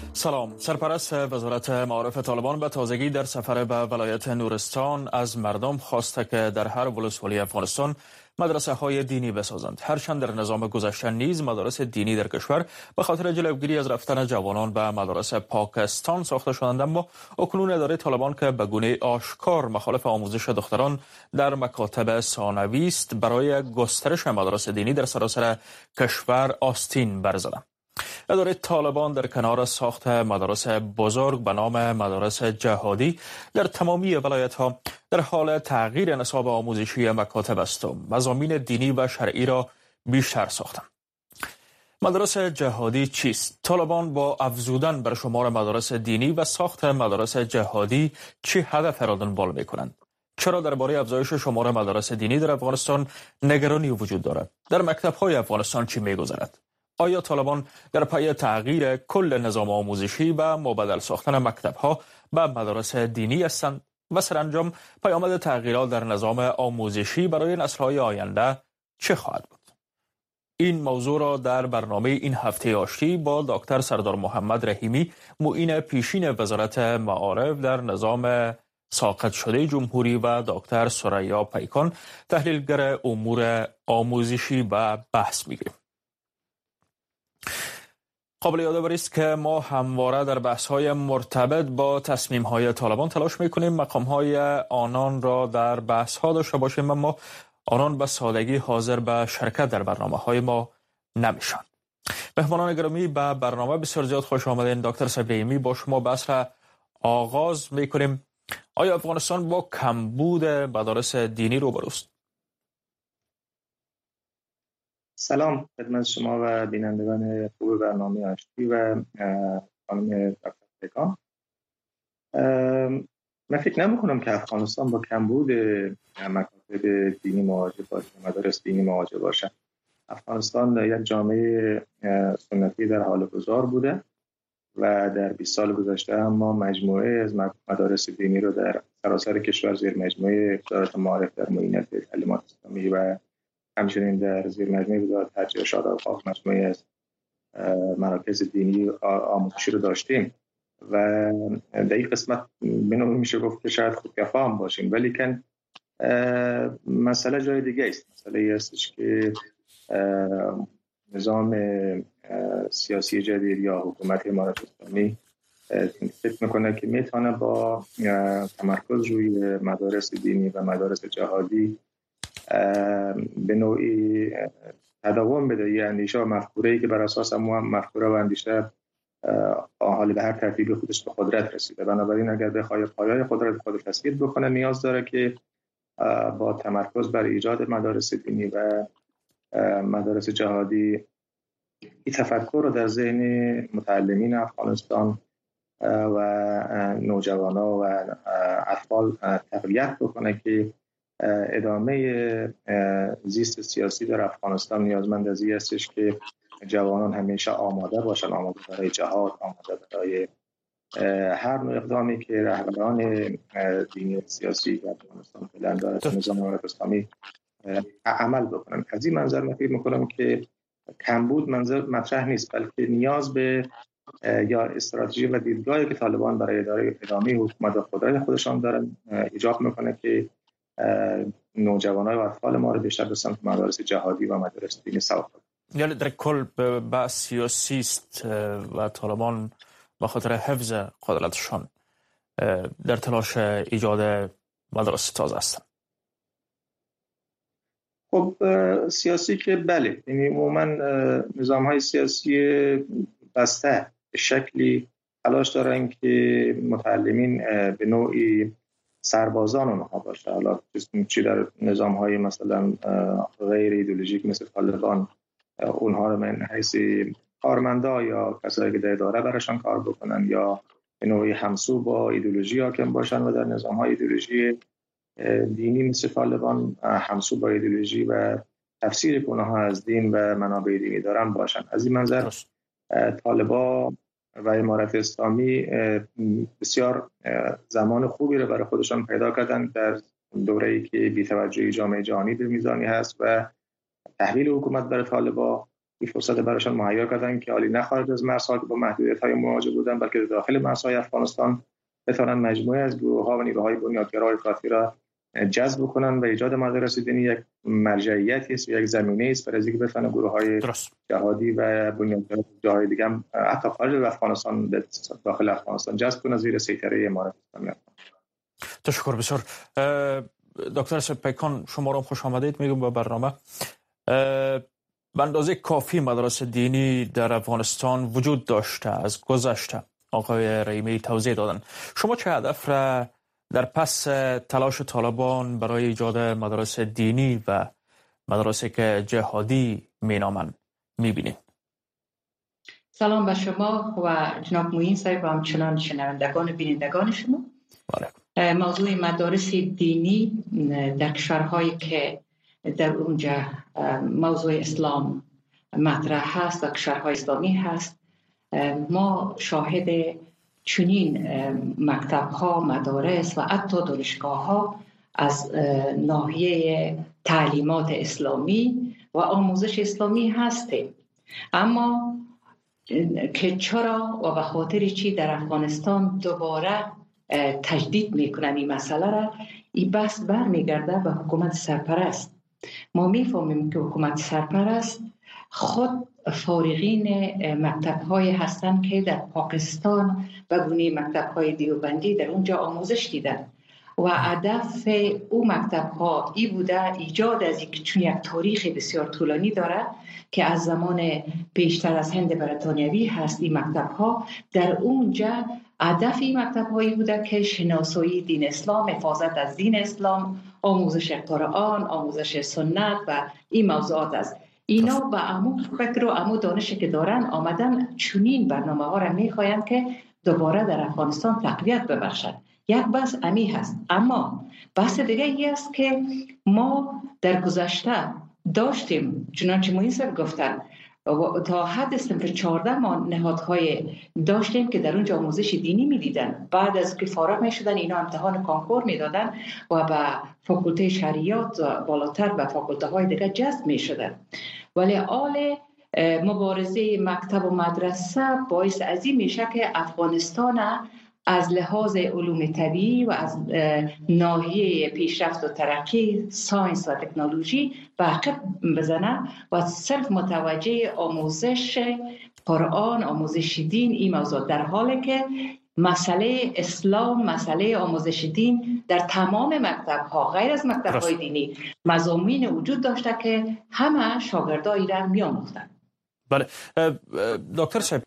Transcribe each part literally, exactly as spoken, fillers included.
سلام. سرپرست وزارت معارف طالبان به تازگی در سفر به ولایت نورستان از مردم خواسته که در هر ولسوالی افغانستان مدرسه های دینی بسازند. هرچند در نظام گذشته نیز مدارس دینی در کشور به خاطر جلوگیری از رفتن جوانان به مدارس پاکستان ساخته شدند، اما اکنون اداره طالبان که به گونه آشکار مخالف آموزش دختران در مکاتب ثانوی است، برای گسترش مدارس دینی در سراسر کشور آستین برزده. اداره طالبان در کنار ساخت مدارس بزرگ به نام مدارس جهادی در تمامی ولایت‌ها در حال تغییر نصاب آموزشی مکاتب است و مضامین دینی و شرعی را بیشتر ساختند. مدارس جهادی چیست؟ طالبان با افزودن بر شمار مدارس دینی و ساخت مدارس جهادی چه هدف را دنبال می‌کنند؟ چرا درباره افزایش شمار مدارس دینی در افغانستان نگرانی وجود دارد؟ در مکتب‌های افغانستان چی می‌گذرد؟ آیا طالبان در پی تغییر کل نظام آموزشی و مبدل ساختن مکتب‌ها به مدارس دینی هستند و سرانجام پیامد تغییرات در نظام آموزشی برای نسل‌های آینده چه خواهد بود؟ این موضوع را در برنامه این هفته آشتی با دکتر سردار محمد رحیمی، معین پیشین وزارت معارف در نظام ساقط شده جمهوری و دکتر ثریا پیکان، تحلیلگر امور آموزشی و بحث می‌گیریم. قابل یادآوری است که ما همواره در بحث‌های مرتبط با تصمیم‌های طالبان تلاش می‌کنیم مقام‌های آنان را در بحث‌ها داشته باشیم، اما آنان به سادگی حاضر به شرکت در برنامه‌های ما نمی‌شوند. مهمانان گرامی، به برنامه بسیار زیاد خوش آمدین. دکتر صاحب رحیمی، با شما بحث را آغاز می‌کنیم. آیا افغانستان با کمبود مدارس دینی روبروست؟ سلام خدمت شما و بینندگان خوب برنامه آشتی و خانم دکتر پیکان. من فکر نمی کنم که افغانستان با کمبود مکاتب دینی مواجه باشه، مدارس دینی مواجه باشه. افغانستان در یک جامعه سنتی در حال گذار بوده و در بیست سال گذشته هم ما مجموعه از مدارس دینی رو در سراسر کشور زیر مجموعه وزارت معارف در معینت تعلیمات اسلامی و همچنین در زیر مجموعه وزارت حج و ارشاد اوقاف مجموعه از مراکز دینی آموزشی رو داشتیم و در این قسمت بنوعی میشه گفت که شاید خودکفا هم باشیم، ولی کن مسئله جای دیگه است. مسئله ای هستش که نظام سیاسی جدید یا حکومت امارت اسلامی فکر میکنه که میتونه با تمرکز روی مدارس دینی و مدارس جهادی به نوعی تداوم بده. یه اندیشه و مفکوره‌ای که بر اساس هم مفکوره و اندیشه حال به هر ترتیب خودش به قدرت رسیده، بنابراین اگر بخواد پایه‌های قدرت خود تثبیت بکنه نیاز داره که با تمرکز بر ایجاد مدارس دینی و مدارس جهادی این تفکر رو در ذهن متعلمین افغانستان و نوجوانان و اطفال تقویت بکنه که ادامه زیست سیاسی در افغانستان نیازمند از این هستش که جوانان همیشه آماده باشن، آماده برای جهاد، آماده برای هر نوع اقدامی که رهبران دینی سیاسی در افغانستان فعلا دارن نظام امارت اسلامی عمل بکنن. از این منظر من فکر می‌کنم که کمبود منظر مطرح نیست، بلکه نیاز به یا استراتژی و دیدگاهی که طالبان برای اداره ادامه حکومت و قدرت خودشان دارن ایجاب میکنه که نوجوانان و اطفال ما رو بیشتر به سمت مدارس جهادی و مدارس دینی سوق کنند. یعنی در کل بحث سیاسی است و طالبان به خاطر حفظ قدرتشان در تلاش ایجاد مدارس تازه هستند. خب سیاسی که بله، یعنی عموما نظام‌های سیاسی بسته به شکلی تلاش دارن که متعلمین به نوعی سربازان اونها باشه. حالا چی در نظام‌های مثلا غیر ایدئولوژیک مثل طالبان اونها رو من حیث کارمندا یا کسایی که در اداره براشون کار بکنن یا به نوعی همسو با ایدئولوژی حاکم باشن و در نظام‌های ایدئولوژی دینی مثل طالبان همسو با ایدئولوژی و تفسیر که اونها از دین و منابع دینی دارن باشن. از این منظر طالبان و امارت اسلامی بسیار زمان خوبی رو برای خودشان پیدا کردن در دوره‌ای که بی‌توجهی جامعه جهانی به میزانی هست و تحویل حکومت بر طالبان این فرصت برایشان مهیا کردن که حالی نه خارج از مرزها که با محدودیت‌های مواجه بودن، بلکه داخل مرزهای افغانستان بتوانند مجموعه از گروه‌ها و نیروهای بنیادگرای کافی را جذب کنند و ایجاد مدارس دینی یک مرجعیتی است و یک زمینه است برای اینکه بتوانند گروه‌های جهادی و بنیادگرای جاهای دیگه هم حتی خارج از افغانستان داخل افغانستان جذب کنند زیر سیطره امارات اسلامی. تشکر بسیار. دکتر سپیکان شما را خوش آمدید میگم به برنامه. به اندازه کافی مدارس دینی در افغانستان وجود داشته از گذشته. آقای رحیمی توضیح دادن. شما چه هدف را در پس تلاش طالبان برای ایجاد مدارس دینی و مدارسی که جهادی مینامند میبینید؟ سلام به شما و جناب موین صاحب و همچنان شنوندگان و بینندگان شما. بله. موضوع مدارس دینی در کشورهایی که در اونجا موضوع اسلام مطرح هست و کشورهای اسلامی هست، ما شاهد چنین مکتب‌ها، مدارس و حتی دانشگاه‌ها از ناحیه تعلیمات اسلامی و آموزش اسلامی هستیم. اما که چرا و به خاطر چی در افغانستان دوباره تجدید میکنن این مسئله را، این بحث برمیگرده به حکومت سرپرست. ما میفهمیم که حکومت سرپرست خود فارغین مکتب‌های هستند که در پاکستان و گونه مکتب‌های دیوبندی در اونجا آموزش دیدن و هدف او مکتب‌ها ای بوده ایجاد از یک چون یک تاریخ بسیار طولانی داره که از زمان پیشتر از هند بریتانیوی هست. این مکتب‌ها در اونجا هدف این مکتب‌هایی بوده که شناسایی دین اسلام، حفاظت از دین اسلام، آموزش قرآن، آموزش سنت و این موضوعات است. اینا با عمو فکر و عمو دانشی که دارن آمدن چنین برنامه ها را میخواین که دوباره در افغانستان تقویت ببخشد. یک بحث امی هست. اما بحث دیگه ای است که ما در گذشته داشتیم، چنانچه موین صاحب گفتن، تا حد صنف چهارده ما نهادهای داشتیم که در اونجا آموزش دینی میدیدن. بعد از که فارغ میشدن اینا امتحان کانکور میدادن و به فاکولته شریعت بالاتر به فاکولته های دیگه جذب میشدن. ولی آل مبارزه مکتب و مدرسه باعث از این میشه که افغانستان از لحاظ علوم طبیعی و از ناحیه پیشرفت و ترقی ساینس و تکنولوژی به عقب بزنه و صرف متوجه آموزش قرآن، آموزش دین این موضوع، در حالی که مسئله اسلام، مسئله آموزش دین در تمام مکتب‌ها غیر از مکتب‌های دینی مضامین وجود داشته که همه شاگردای را می‌آموختند. بله دکتر صاحب،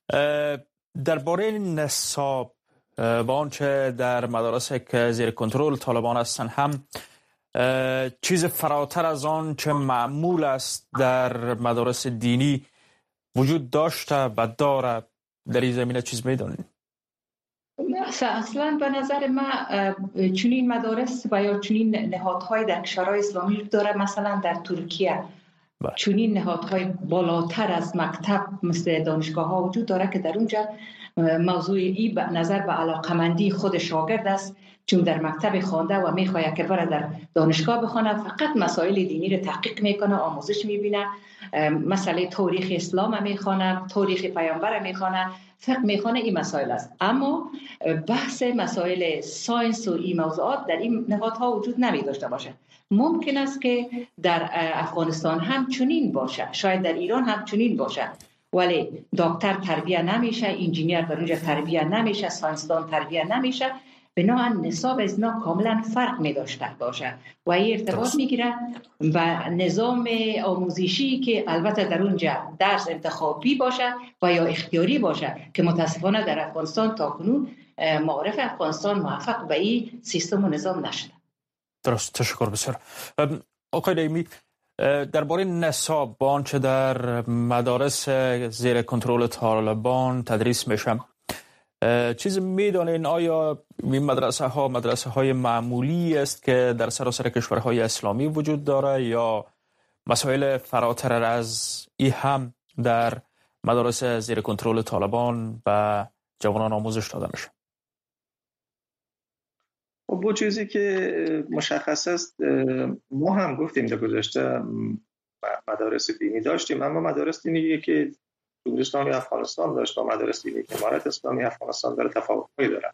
درباره نصاب و آنچه در مدارس که زیر کنترل طالبان هستند هم چیز فراتر از آن چه معمول است در مدارس دینی وجود داشته و داره، در این زمینه چیز میدونید؟ اصلا به نظر من چنین مدارس و یا چنین نهادهای در کشورهای اسلامی داره. مثلا در ترکیه چنین نهادهای بالاتر از مکتب مثل دانشگاه ها وجود داره که در اونجا موضوع ای به نظر به علاقمندی خود شاگرد است، چون در مکتب خوانده و میخواد که بره در دانشگاه بخونه، فقط مسائل دینی رو تحقیق میکنه، آموزش میبینه، مسئله تاریخ اسلام میخونه، تاریخ پیامبر میخونه، فقه میخونه، این مسائل است. اما بحث مسائل ساینس و این موضوعات در این نهادها وجود نمی داشته باشه. ممکن است که در افغانستان هم چنین باشه، شاید در ایران هم چنین باشه، ولی دکتر تربیه نمیشه، انجینیر در اونجا تربیه نمیشه، ساینسدان تربیه نمیشه. بنابراین نصاب از اینا کاملا فرق می داشته باشه و این ارتباط میگیره و نظام آموزشی که البته در اونجا درس انتخابی باشه و یا اختیاری باشه که متاسفانه در افغانستان تا کنون معارف افغانستان موفق به این سیستم و نظام نشده. درست، تشکر بسیار. آقای رحیمی، درباره نصاب با آنچه در مدارس زیر کنترل طالبان تدریس میشه، چیز میدانین آیا این مدرسه ها مدرسه های معمولی است که در سراسر کشورهای اسلامی وجود داره یا مسائل فراتر از این هم در مدارس زیر کنترل طالبان و جوانان آموزش داده میشه؟ با چیزی که مشخص است، ما هم گفتیم در گذشته مدارس دینی داشتیم، اما مدارس دینی که جمهوری اسلامی افغانستان داشت و مدارس دینی که امارت اسلامی افغانستان داره تفاوت‌هایی دارن.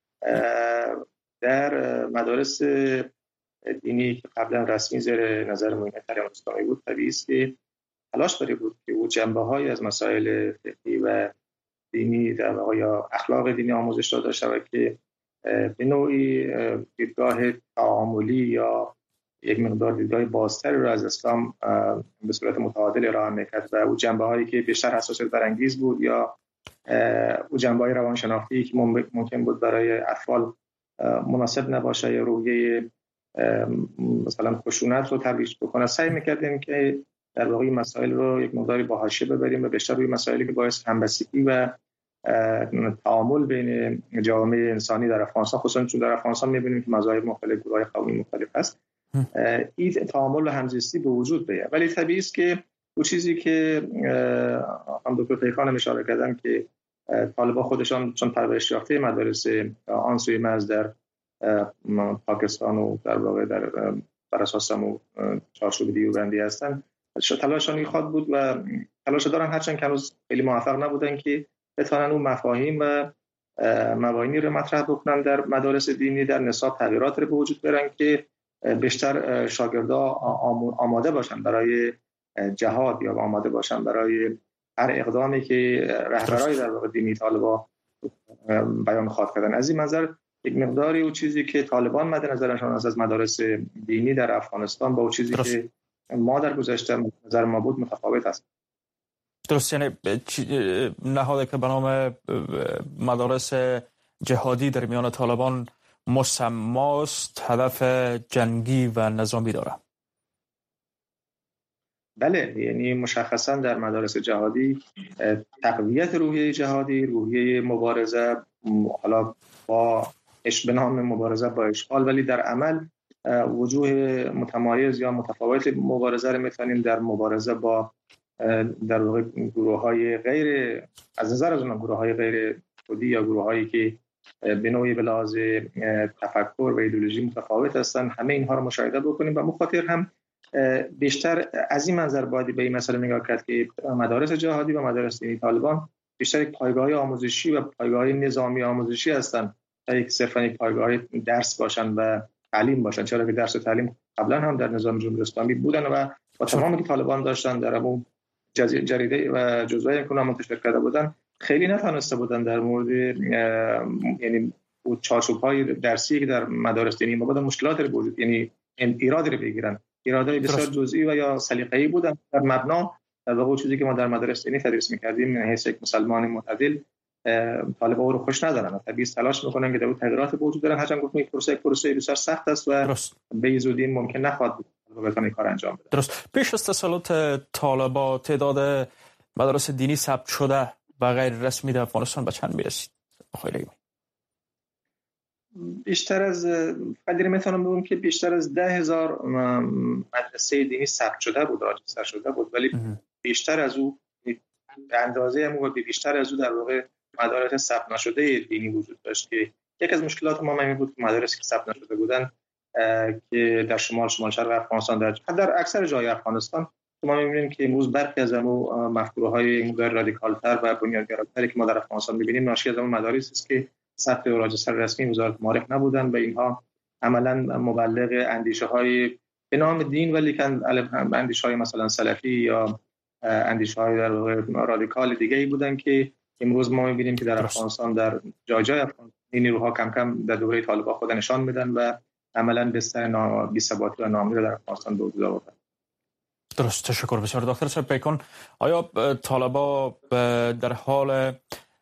در مدارس دینی که قبلا رسمی زیر نظر معین حرم اسلامی بود، طبیعی است که تلاش داری بود که او جنبه‌هایی از مسائل فقهی و دینی در واقع یا اخلاق دینی آموزش داده شود که به نوعی دیدگاه تعاملی یا یک مقدار دیدگاه بازتری رو از اسلام به صورت متعادل ارائه می‌کرد و او جنبه‌هایی که بیشتر حساسیت برانگیز بود یا او جنبه‌های روانشناختی که ممکن بود برای اطفال مناسب نباشه یا روحیه مثلا خشونت رو ترویج بکنه، سعی می‌کردیم که در واقع مسائل رو یک مقداری با حاشیه ببریم و بیشتر روی مسائلی که باعث همبستگی و تعامل بین جوامع انسانی در افغانستان، خصوصا چون در افغانستان می‌بینیم که مذاهب مختلف، گروه‌های قومی مختلف هست، این تعامل و همزیستی به وجود بیاد. ولی طبیعی است که اون چیزی که هم دکتر پیکان اشاره کردن که طالبان خودشان چون پرورش یافته مدارس آن سوی مرز در پاکستان و در واقع در بر اساس هم چارچوب دیوبندی هستن، تلاششان می‌خواد بود و تلاش دارن، هرچند که هنوز خیلی موفق نبودن که بتوانن اون مفاهیم و مبانی رو مطرح بکنن در مدارس دینی، در نصاب تغییرات رو به وجود بیارن که بیشتر شاگردها آماده باشن برای جهاد یا آماده باشن برای هر اقدامی که رهبرای در واقع دینی طالبان بیان خواهد کردن. از این منظر یک مقداری اون چیزی که طالبان مد نظرشون از مدارس دینی در افغانستان با اون چیزی درست. که ما در گذشته نظر ما بود متفاوت است. درست، یعنی نهادی که به نام مدارس جهادی در میان طالبان مسماست، هدف جنگی و نظامی داره. بله، یعنی مشخصا در مدارس جهادی تقویت روحیه جهادی، روحیه مبارزه، حالا با اش به نام مبارزه با اشغال، ولی در عمل وجوه متمایز یا متفاوت مبارزه رو می‌تونیم در مبارزه با در واقع گروه‌های غیر از نظر از اون گروه‌های غیر خودی یا گروه‌هایی که به نوعی به لحاظ تفکر و ایدئولوژی متفاوت هستن، همه اینها رو مشاهده بکنیم و مخاطر هم بیشتر از این منظر باید به این مسئله نگاه کرد که مدارس جهادی و مدارس دینی طالبان بیشتر یک پایگاه آموزشی و پایگاه نظامی آموزشی هستن تا یک صرفاً یک پایگاه درس باشن و تعلیم باشن، چرا که درس و تعلیم قبلا هم در نظام جمهوری اسلامی بودن و با تمامی که طالبان داشتن در اون جریده و جزوه که منتشر کرده بودن خیلی نتونسته بودن در مورد یعنی اون چارچوب‌های درسی که در مدارس دینی ما بودن مشکلات رو وجود، یعنی ایراد رو بگیرن، ایرادای بسیار جزئی و یا سلیقه‌ای بودن در مبنا در واقع چیزی که ما در مدارس دینی تدریس می‌کردیم حیث یک مسلمان معتدل طالبان رو خوش ندارن، طبیعی تلاش می‌کنن که در اون تغییرات به وجود بیارن، هرچند گفتم این پروسه پروسه بسیار سخت است و درست. به زودی ممکن نخواهد بود بتونه کار انجام بده. درست. پیش از تسلط طالبان تعداد مدارس دینی ثبت شده و غیر رسمی در افغانستان به چند میرسید؟ آقای بیشتر از قدری میتونم بگم که بیشتر از ده هزار مدرسه دینی ثبت شده بود، راجستر شده بود، ولی بیشتر از او به اندازه هم بود بیشتر از او در واقع مدارس ثبت نشده دینی وجود داشت که یک از مشکلات ما همین بود که مدارسی که ثبت نشده بودن که در شمال شمال شرق افغانستان در در اکثر جای افغانستان ما می‌بینیم که امروز برخی از اون مفکوره‌های مدرن رادیکال‌تر و بنیانگراتری که ما در افغانستان می‌بینیم ناشی از اون مدارسی است که ثبت و راجستر رسمی وزارت معارف نبودن و اینها عملاً مبلغ اندیشه‌های به نام دین ولی که اندیشه‌های مثلا سلفی یا اندیشه‌های در رادیکال دیگه‌ای بودن که امروز ما می‌بینیم که در افغانستان در جای جای افغانستان نیروها کم کم در دوره طالبان خود نشان میدن و عملاً بستر نا بی‌ثباتی و ناامیدی در افغانستان به وجود آوردن. درست، تشکر بسیار. دکتر صاحب پیکان، آیا طالبان در حال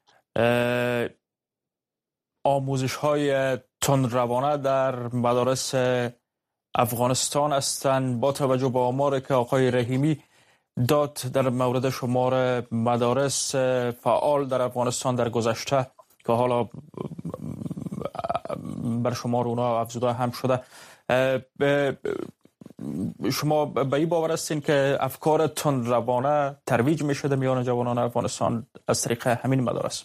آموزش‌های تندروانه در مدارس افغانستان هستند با توجه به آماری که آقای رحیمی داد در مورد شمار مدارس فعال در افغانستان در گذشته که حالا بر شمار اونا افزوده هم شده، شما به این باور هستین که افکار تندروانه ترویج میشه در میان جوانان افغانستان از طریق همین مدارس؟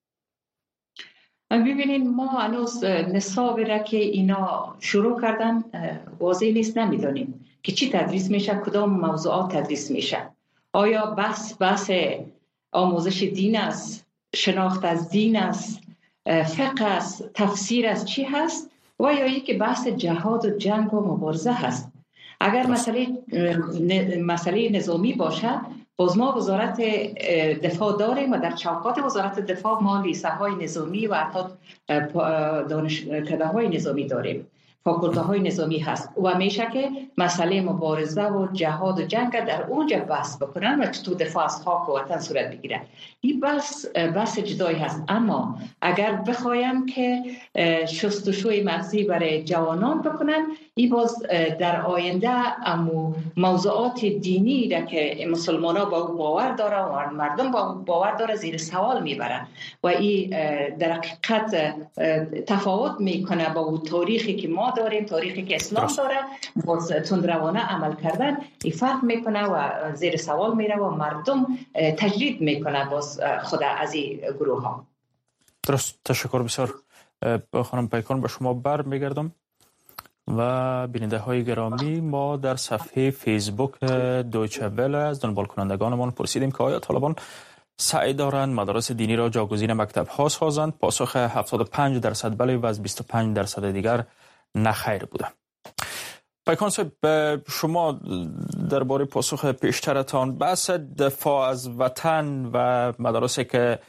ببینین ما هنوز نصابی را که اینا شروع کردن واضح نیست، نمیدونیم که چی تدریس میشه، کدام موضوعات تدریس میشه. آیا بحث بحث آموزش دین است، شناخت از دین است، فقه است، تفسیر است، چی هست؟ و یا ای که بحث جهاد و جنگ و مبارزه هست. اگر مسئله مسئله نظامی باشه، باز ما وزارت دفاع داریم و در چوکات وزارت دفاع ما لیسه های نظامی و حتی دانشکده های نظامی داریم، فاکولته های نظامی هست و میشه که مسئله مبارزه و جهاد و جنگ در اونجا بحث بکنن و تو دفاع از خاک و وطن صورت بگیره. این بحث بحث جدایی هست. اما اگر بخوایم که شستشوی مغزی برای جوانان بکنن، این باز در آینده امو موضوعات دینی را که مسلمان ها با او باور داره و مردم با او باور داره زیر سوال میبرن و این در حقیقت تفاوت میکنه با اون تاریخی که ما داریم، تاریخی که اسلام داره، باز تندروانه عمل کردن این فرق میکنه و زیر سوال میره و مردم تجدید میکنه باز خود از این گروه ها. درست، تشکر بسیار. خانم پیکان به شما بر میگردم و بیننده های گرامی، ما در صفحه فیسبوک دویچه وله از دنبال کنندگانمان پرسیدیم که آیا طالبان سعی دارند مدارس دینی را جاگزین مکتب ها سازند؟ پاسخ هفتاد و پنج درصد بله و از بیست و پنج درصد دیگر نخیر بوده. پیکان صاحب، شما درباره پاسخ پیشترتان بحث دفاع از وطن و مدارسی که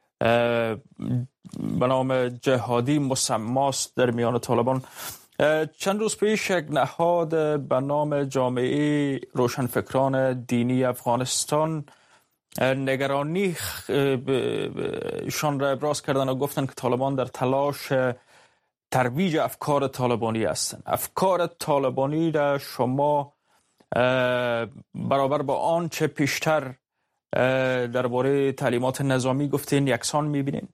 به نام جهادی مسماست در میان طالبان، چند روز پیش یک نهاد به نام جامعه روشنفکران دینی افغانستان نگرانی شان را ابراز کردن و گفتن که طالبان در تلاش ترویج افکار طالبانی هستند. افکار طالبانی را شما برابر با آنچه پیشتر درباره تعلیمات نظامی گفتین یکسان میبینین؟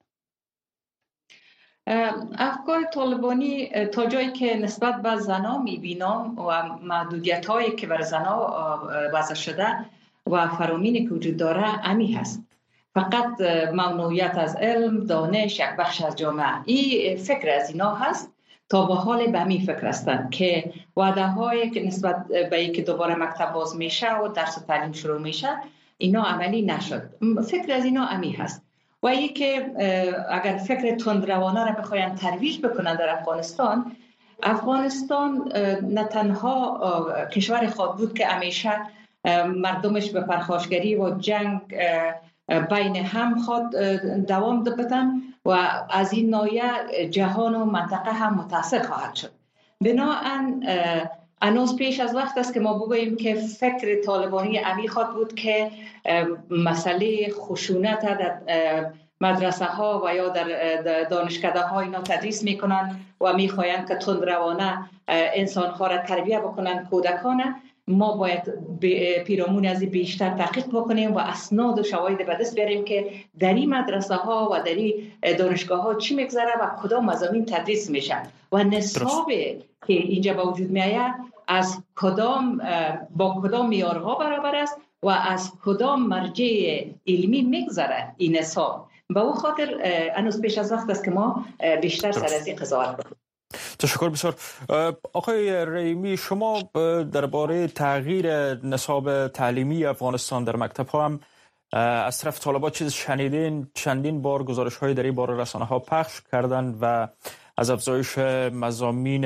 افکار طالبانی تا جایی که نسبت به زنا میبینم و محدودیت هایی که بر زنا وضع شده و فرامینی که وجود داره امی هست. فقط ممنوعیت از علم، دانش، یک بخش از جامعه، این فکر از اینا هست. تا به حال به می فکر هستند که وعده هایی که نسبت به اینکه دوباره مکتب باز میشه و درس و تعلیم شروع میشه اینا عملی نشد. فکر از اینا امی هست. و ای که اگر فکر تندروانه را بخواین ترویج بکنن در افغانستان، افغانستان نه تنها کشور خود بود که همیشه مردمش به پرخاشگری و جنگ بین هم خود دوام بدن و از این ناحیه جهان و منطقه هم متاثر خواهد شد. بنابراین هنوز پیش از وقت است که ما بگوییم که فکر طالبانی امی خود بود که مسئله خشونت در مدرسه ها و یا در دانشکده ها اینا تدریس میکنن و میخواین که تندروانه انسان ها را تربیه بکنن، کودکانه. ما باید پیرامون از بیشتر تحقیق بکنیم و اسناد و شواهد به دست بیاریم که در این مدرسه ها و در این دانشگاه ها چی میگذره و کدام مضامین تدریس میشه و نصاب که اینجا با وجود میآید از کدام با کدام معیارها برابر است و از کدام مرجع علمی میگذره این نصاب. به اون خاطر هنوز پیش از وقت است که ما بیشتر سر از این قضاوت کنیم. تشکر بسیار. آقای رحیمی، شما درباره تغییر نصاب تعلیمی افغانستان در مکتب ها هم از طرف طالبان چیز شنیدین؟ چندین بار گزارش های در این باره رسانه ها پخش کردن و از افزایش مضامین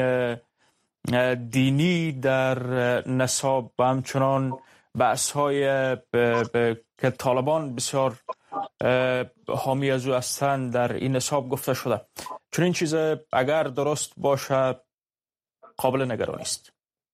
دینی در نصاب و همچنان بحث های که طالبان بسیار حامی از او هستند در این نصاب گفته شده. چون این چیز اگر درست باشه قابل نگرانی است.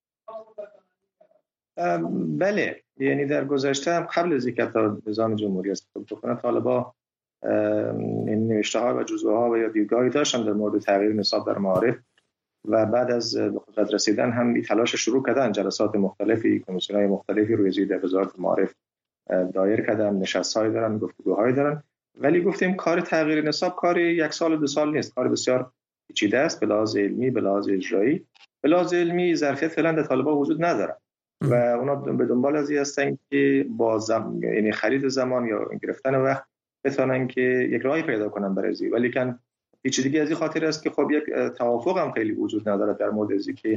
بله، یعنی در گذشته هم قبل از اینکه نظام جمهوری اسلامی بکنه طالبان این نوشته ها و جزوه ها و یا دیدگاهی داشتن در مورد تغییر نصاب در معارف و بعد از به قدرت رسیدن هم این تلاش شروع کردن. جلسات مختلفی، کمیسیون‌های مختلفی روی زیر وزارت معارف دایر کردن، نشست‌های دارن، گفتگوهای دارن. ولی گفتیم کار تغییر نصاب کار یک سال دو سال نیست، کار بسیار پیچیده است به لحاظ علمی، به لحاظ اجرایی. به لحاظ علمی ظرفیت فعلا در طالبان وجود نداره و اونا به دنبال از این هستن که با زم... یعنی خرید زمان یا گرفتن وقت بتونن که یک راهی پیدا کنن برای زی. ولی کن پیچیدگی از این خاطر است که خب یک توافق هم خیلی وجود نداره در مورد از که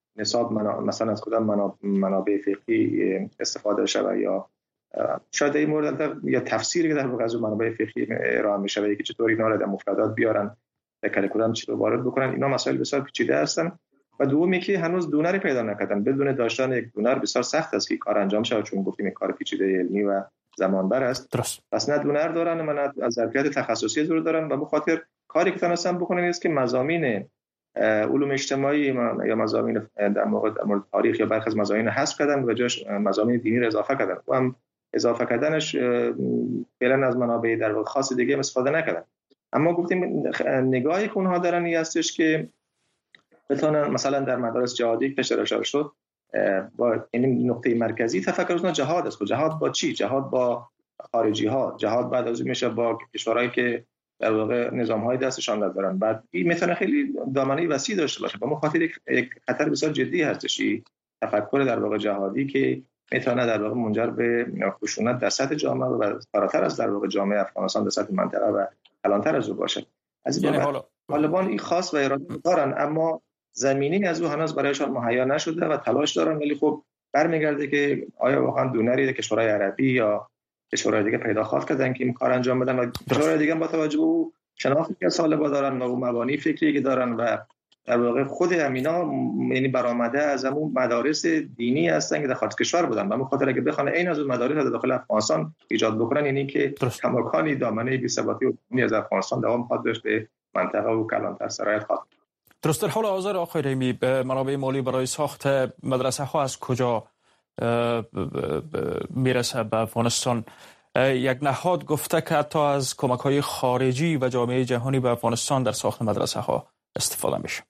نصاب مثلا از کدام منابع فقهی استفاده شود یا شاید این مورد یا تفسیری که در واقع از منابع فقهی ارائه میشه که چطوری اینا رو در مفردات بیارن در کدام چیزو وارد بکنن، اینا مسائل بسیار پیچیده هستن. و دومی که هنوز دونری پیدا نکردن. بدون داشتن یک دونر بسیار سخت است که کار انجام شود، چون گفتیم این کار پیچیده علمی و زمانبر است. درست. پس نه دونر دارن، من از ظرفیت تخصصی ضرور دارن و به خاطر کاری که تونستن بکنن است که مضامین علوم اجتماعی یا مضامین در مورد در مورد تاریخ یا برخی از مضامین حذف کردن و جاش مضامین دینی رو اضافه کردن. و هم اضافه کردنش فعلا از منابع در واقع خاص دیگه استفاده نکردن. اما گفتیم نگاهی که اونها دارن این هستش که بتونن مثلا در مدارس جهادی که اشاره شد با این نقطه مرکزی تفکرشون جهاد است. جهاد با چی؟ جهاد با خارجی ها، جهاد بعد از میشه با کشورهایی که در واقع نظام‌های دستشان دارن. بعد این میتونه خیلی دامنه وسیع داشته باشه. با مخاطر یک خطر بسیار جدی هستش تفکر در واقع جهادی که میتونه در واقع منجر به خشونت در سطح جامعه و فراتر از در واقع جامعه افغانستان در سطح منطقه و کلانتر از او باشه. از این یعنی طالبان این خاص و اراده دارن، اما زمینی از او هنوز برایشان مهیا نشده و تلاش دارن. ولی خب برمیگرده که آیا واقعا دونری کشورهای عربی یا کشورهای دیگه پیدا خواهد کردن که این کار انجام بدن و کشورهای دیگه با توجه به او شناختی که طالبان دارن و اون مبانی فکری که دارن و در واقع خود همینا یعنی برآمده از اون مدارس دینی هستن که در خارج کشور بودن و به خاطر اگه بخوان این از اون مدارس در داخل افغانستان ایجاد بکنن، یعنی که کماکانی دامنه بی‌ثباتی و امنی از افغانستان دوام خواهد داشت، به منطقه و کلانتر سرایت خواهد. درست. در حال حاضر آقای رحیمی به منابع مالی برای ساخت مدرسه ها از کجا میرسه به افغانستان؟ یک نهاد گفته که حتی از کمک های خارجی و جامعه جهانی به افغانستان در ساخت مدرسه ها استفاده میشه.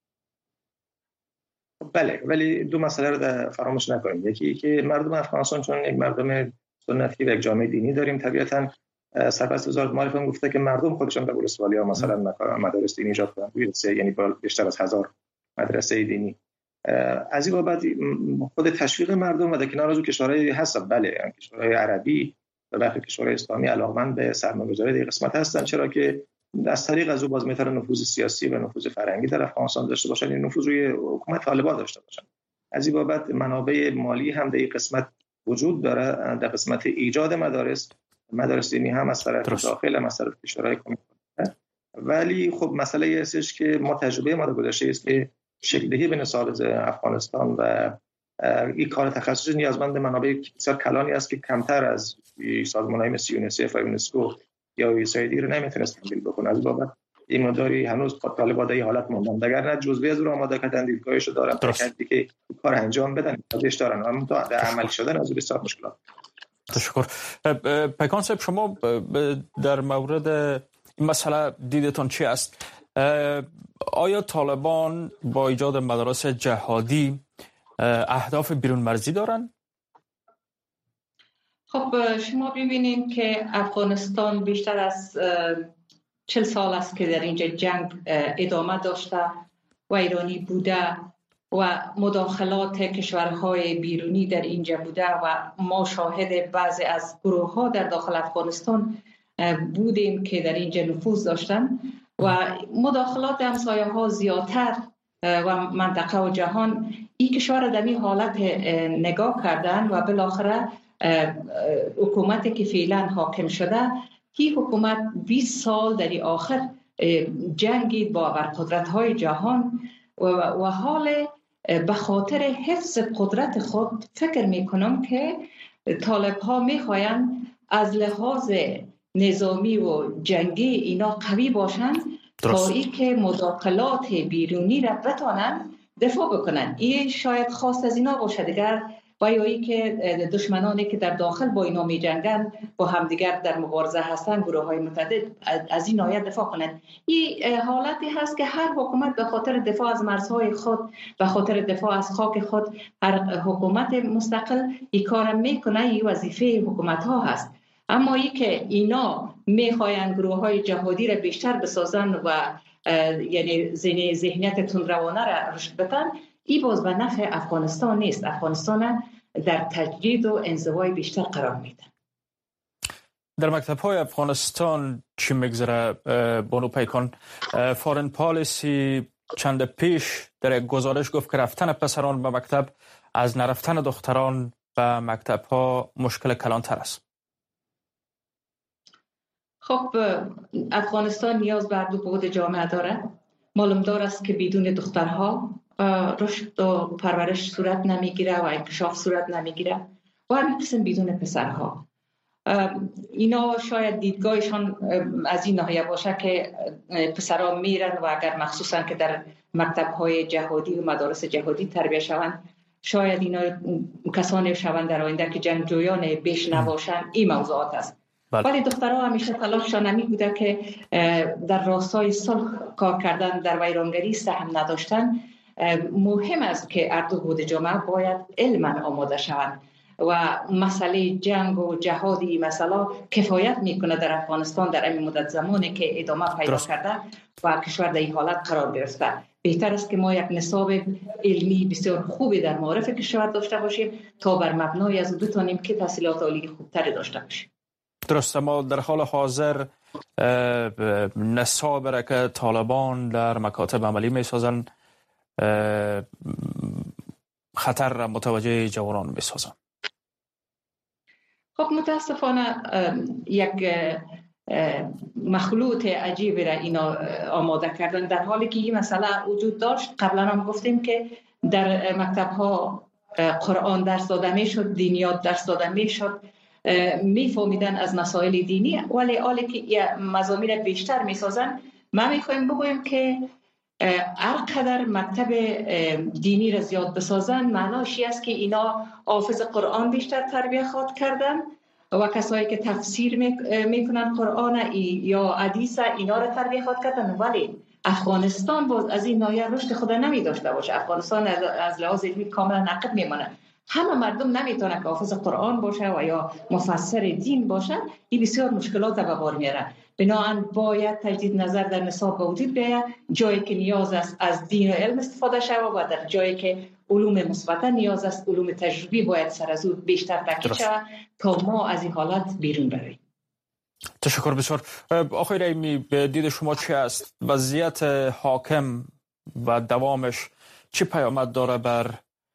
بله، ولی دو مسئله رو فراموش نکنیم. یکی که مردم افغانستان چون یک مردم سنتی و یک جامعه دینی داریم، طبیعتاً سرپرست وزارت معارف هم گفته که مردم خودشون در ولسوالی‌ها مثلا مدارس دینی ایجاد کنن، یعنی بیشتر از هزار مدرسه دینی. از این بابت خود تشویق مردم و در کنار از اون کشورهای هستن، بله کشورهای عربی و برخی کشورهای اسلامی علاقمند به سرمایه‌گذاری در قسمت هستن، چرا که از طریق از او باز میتونن نفوذ سیاسی و نفوذ فرهنگی در افغانستان داشته باشن، این نفوذ روی حکومت طالبان داشته باشن. از این بابت منابع مالی هم در این قسمت وجود داره، در قسمت ایجاد مدارس مدارس دینی هم از طرف داخل هم از طرف کشورهای کمک. ولی خب مسئله هستش که ما تجربه ما در گذشته است که شکل‌دهی به نصاب افغانستان و این کار تخصصی نیازمند منابع بسیار کلانی است که کمتر از سازمان‌های مثل یونیسف و یونسکو یا یوسایدی رو نمیتونست تمویل بکنه. از بابت این مداری هنوز طالبان در این حالت موندن، اگر نه جزوی از رو آماده کردن، دیدگاهشو دارن تاکید که کار انجام بدن، ازش دارن، اما در عمل شدن از بسیار مشکلات. تشکر. پیکان صاحب، شما در مورد این مسئله دیدتون چی است؟ آیا طالبان با ایجاد مدارس جهادی اهداف بیرون مرزی دارن؟ خب شما ببینید که افغانستان بیشتر از چهل سال است که در اینجا جنگ ادامه داشته و ایرانی بوده و مداخلات کشورهای بیرونی در اینجا بوده و ما شاهد بعضی از گروه ها در داخل افغانستان بودیم که در اینجا نفوذ داشتن و مداخلات همسایه ها زیادتر و منطقه و جهان این کشور در این حالت نگاه کردن و بالاخره حکومتی که فعلا حاکم شده، این حکومت بیست سال در این آخر جنگید با ابرقدرت‌های جهان و, و حال به خاطر حفظ قدرت خود فکر میکنم که طالب ها میخواین از لحاظ نظامی و جنگی اینا قوی باشن تا ای که مداخلات بیرونی را بتانن دفاع بکنن. این شاید خواست از اینا باشه دیگر، و یا ای که دشمنانی که در داخل با اینا می جنگن با همدیگر در مبارزه هستن، گروه های متعدد، از این آیت دفاع کنن. این حالتی هست که هر حکومت به خاطر دفاع از مرزهای خود، به خاطر دفاع از خاک خود، هر حکومت مستقل این کار میکنه، این وظیفه حکومت ها هست. اما ای که اینا میخواین گروه های جهادی را بیشتر بسازن و یعنی ذهنیت تندروانه را رشد بدن، این باز به نفع افغانستان نیست. افغانستان در تجدید و انزوای بیشتر قرار میده. در مکتب‌های افغانستان چی میگذره بانو پیکان؟ فارن پالیسی چند پیش در یک گزارش گفت که رفتن پسران به مکتب از نرفتن دختران به مکتب ها مشکل کلانتر است. خب افغانستان نیاز به دو بعد جامعه داره. معلوم دار است که بدون دخترها رشد و پرورش صورت نمیگیره و انکشاف صورت نمیگیره و همین قسم بدون پسرها. اینا شاید دیدگاهشان از این ناحیه باشه که پسرها میرن و اگر مخصوصا که در مکتب‌های جهادی و مدارس جهادی تربیت شوند، شاید اینا کسانی شوند در آینده که جنگجویان بیش نباشند. این موضوعات است. ولی دخترها همیشه تلاششان نمی بوده که در راستای صلح کار کردن، در ویرانگری سهم نداشتن. مهم است که اردو بود جامعه باید علما آماده شوند و مسئله جنگ و جهاد این مسئله کفایت میکنه در افغانستان در این مدت زمانی که ادامه پیدا کرده و کشور در این حالت قرار گرفته. بهتر است که ما یک نصاب علمی بسیار خوبی در معارف کشور داشته باشیم تا بر مبنای از او بتونیم که تحصیلات عالی خوبتری داشته باشیم. درسته. ما در حال حاضر نصاب را که طالبان در مکاتب عملی می سازن خطر را متوجه جوانان می سازن. خب متاسفانه یک مخلوط عجیبی را اینا آماده کردن، در حالی که این مسئله وجود داشت. قبلا هم گفتیم که در مکتب ها قرآن درس داده می شد، دینیات درس داده می شد، می فهمیدن از مسائل دینی، ولی حالی که مضامین بیشتر می سازن. ما می خواهیم بگویم که هر قدر مکتب دینی را زیاد بسازن معناش است که اینا حافظ قرآن بیشتر تربیت خواد کردن و کسایی که تفسیر میکنن قرآن یا حدیث اینا را تربیت خواد کردن. ولی افغانستان باز از این ناحیه رشد خود نمی داشته باشه. افغانستان از لحاظ علمی کاملا عقب میمونه. همه مردم نمیتونه که حافظ قرآن باشه و یا مفسر دین باشه. این بسیار مشکلات به بار میاره. بنابراین باید تجدید نظر در نصاب به وجود بیاید. جایی که نیاز است از دین و علم استفاده شود و در جایی که علوم مثبت نیاز است علوم تجربی باید سر از او بیشتر تاکید شود تا ما از این حالت بیرون برویم. تشکر بسیار. آقای رحیمی، به دید شما چی است وضعیت حاکم و دوامش چه پیامد داره بر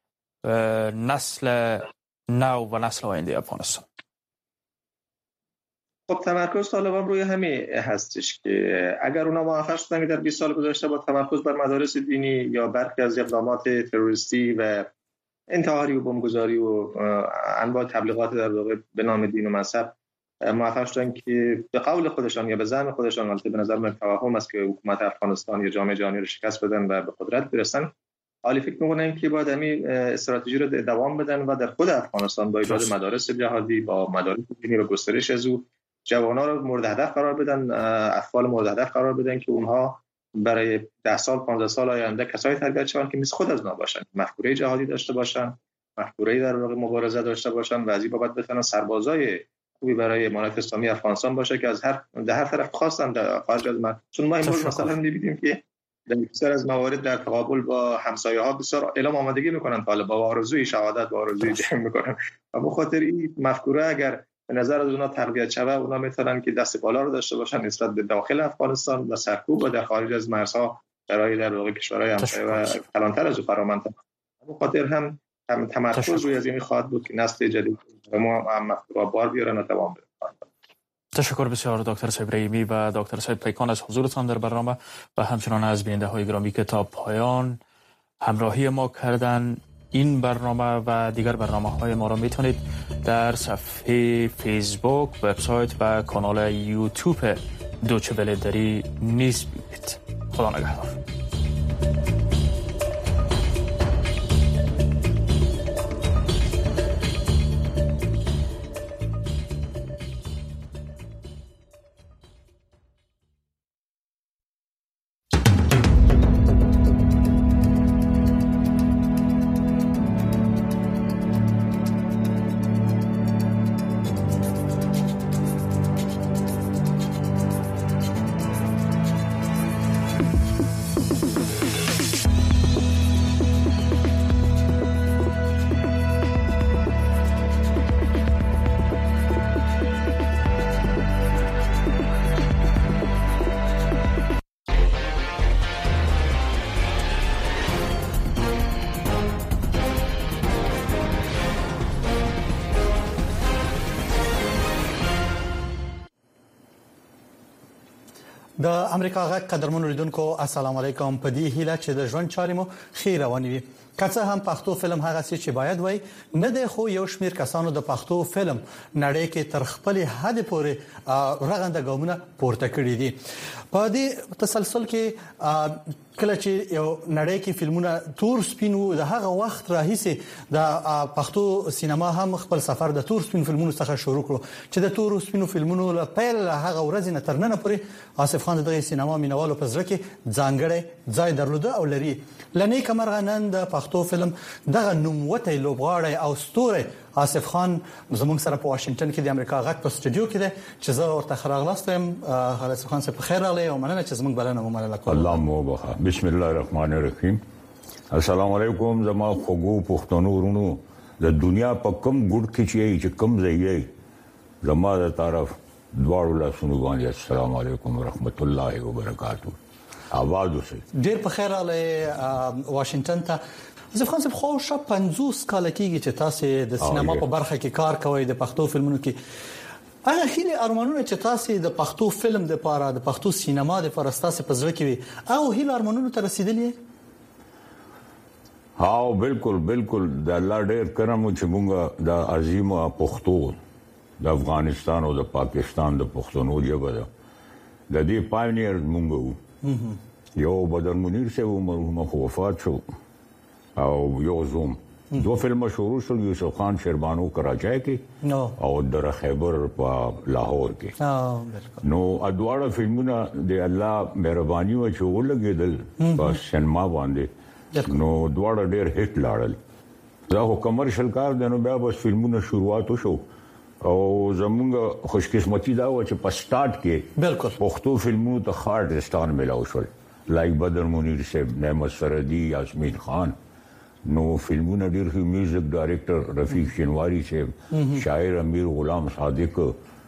نسل نو و نسل آینده افغانستان؟ خب تمرکز طالبان روی همین هستش که اگر اونا موفق شدن که در بیست سال گذشته با تمرکز بر مدارس دینی یا برخی از اقدامات تروریستی و انتحاری و بمبگذاری و انواع تبلیغات در واقع به نام دین و مذهب موفق شدن که به قول خودشان یا به زعم خودشان، البته به نظر من توهم است که حکومت افغانستان یا جامعه جهانی رو شکست بدن و به قدرت برسن، حالی فکر می‌کنم که باید همین استراتژی رو دوام بدن و در خود افغانستان با ایجاد مدارس جهادی با مدارس دینی و گسترش از او جوانان رو مورد هدف قرار بدن، اطفال مورد هدف قرار بدن که اونها برای ده سال پانزده سال آینده کسایی تربیت شوند که مثل خود از اونا باشن، مفکوره جهادی داشته باشن، مفکوره در واقع مبارزه داشته باشن و از این بابت بتونن سربازای خوبی برای امارت اسلامی افغانستان باشه که از هر در هر طرف خواستن در خارج از من. چون ما امروز مثلا می‌بینیم که در بسیار از موارد در تقابل با همسایه‌ها بسیار اعلام آمادگی میکنن، طالب با آرزوی شهادت با آرزوی جنگ میکنن و به خاطر این مفکوره اگر به نظر از اونا تربیت شود، اونا میتونن که دست بالا رو داشته باشن نسبت به داخل افغانستان و سرکوب و در خارج از مرزها برای در واقع کشورهای همسایه و کلانتر از او فرامانتر. به خاطر هم هم تمرکز روی از این خواهد بود که نسل جدید ما هم مفکوره بار بیارن و دوام بدن. تشکر بسیار دکتر صاحب رحیمی و دکتر صاحب پیکان از حضورتان در برنامه و همچنان از بیننده های گرامی که تا پایان همراهی ما کردن. این برنامه و دیگر برنامه های ما را میتونید در صفحه فیسبوک، وبسایت و کانال یوتیوب دوچه وله دری نیز ببینید. خدا نگهدار. د امریکا غږ قدرمنو لیدونکو السلام علیکم. په دې هیله چې د ژوند چارې مو خیر روانې وي. کڅه هم پښتو فلم هغه څه چې باید وای نه دی، خو یو شمیر کسانو د پښتو فلم نړۍ کې تر خپل حد پورې رغنده ګامونه پورته کړی دي. په دې تسلسل کې کله چې یو نړۍ کې فلمونه تور سپین وو، د هغه وخت راهیسه د پښتو سینما هم خپل سفر د تور سپین فلمونو څخه شروع کړو چې د تور سپین فلمونو له پیل هغه ورځ نه تر نن پورې آصف خان د سینما مینوالو په زړه کې ځانګړی ځای درلوده او لري. لنی کمرغنن د پښتو فلم دغه نوموتی لوبغاړی او ستوری آصف خان زموږ سره په واشنگټن کې د امریکا غږ په استودیو کې دی چې زه ورته خراغلاستم. آصف خان صاحب خیر راغلی او مننه چې زموږ بلنه ومنله. الله مو بخا. بسم الله الرحمن الرحیم. السلام علیکم زما خوګو پښتنو ورونو د دنیا په کم ګډ کې چې کم ځای زما د طرف دواړو لاسونو باندې السلام علیکم ورحمت الله وبرکاتہ. आवाज وسی ډیر په خیر راغلی واشنگټن ته. آصف خان صاحب خو شپ پنځوس کال کېږي چې تاسو د سینما په برخه کې کار کوئ د پښتو فلمونو کې. هغه هیله ارمانونه چې تاسو د پښتو فلم د لپاره د پښتو سینما د لپاره تاسو په زړه کې وي او هیله ارمانونه ته رسیدلی؟ ها بالکل بالکل. د الله ډیر کرم چې موږ د عظیم پښتو د افغانستان او د پاکستان د پښتونو ژبه ده د دې پاینیر موږ وو. یو بدر منیر سے وہ مرحوم وفات شو او یو زوم دو فلم شروع شو یوسف خان شیربانو کراچۍ کې او در خیبر په لاهور کې. نو ادواره فلمونه د الله مهرباني و چې ولګېدل په سینما باندې نو دواړه ډېر هټ لاړل. دا هو کمرشل کار دی نو بیا بس فلمونه شروعات وشو او زمونږ خوشقسمتی دا و چې په سٹارټ کې بالکل پښتو فلمونو ته خاط ستان ملاو شول لایک بدر منیر صاحب، نعمت سردی، یاسمین خان. نو فلمونه ډیر ښه میوزیک ډایریکټر رفیق شینواری صاحب، شاعر امیر غلام صادق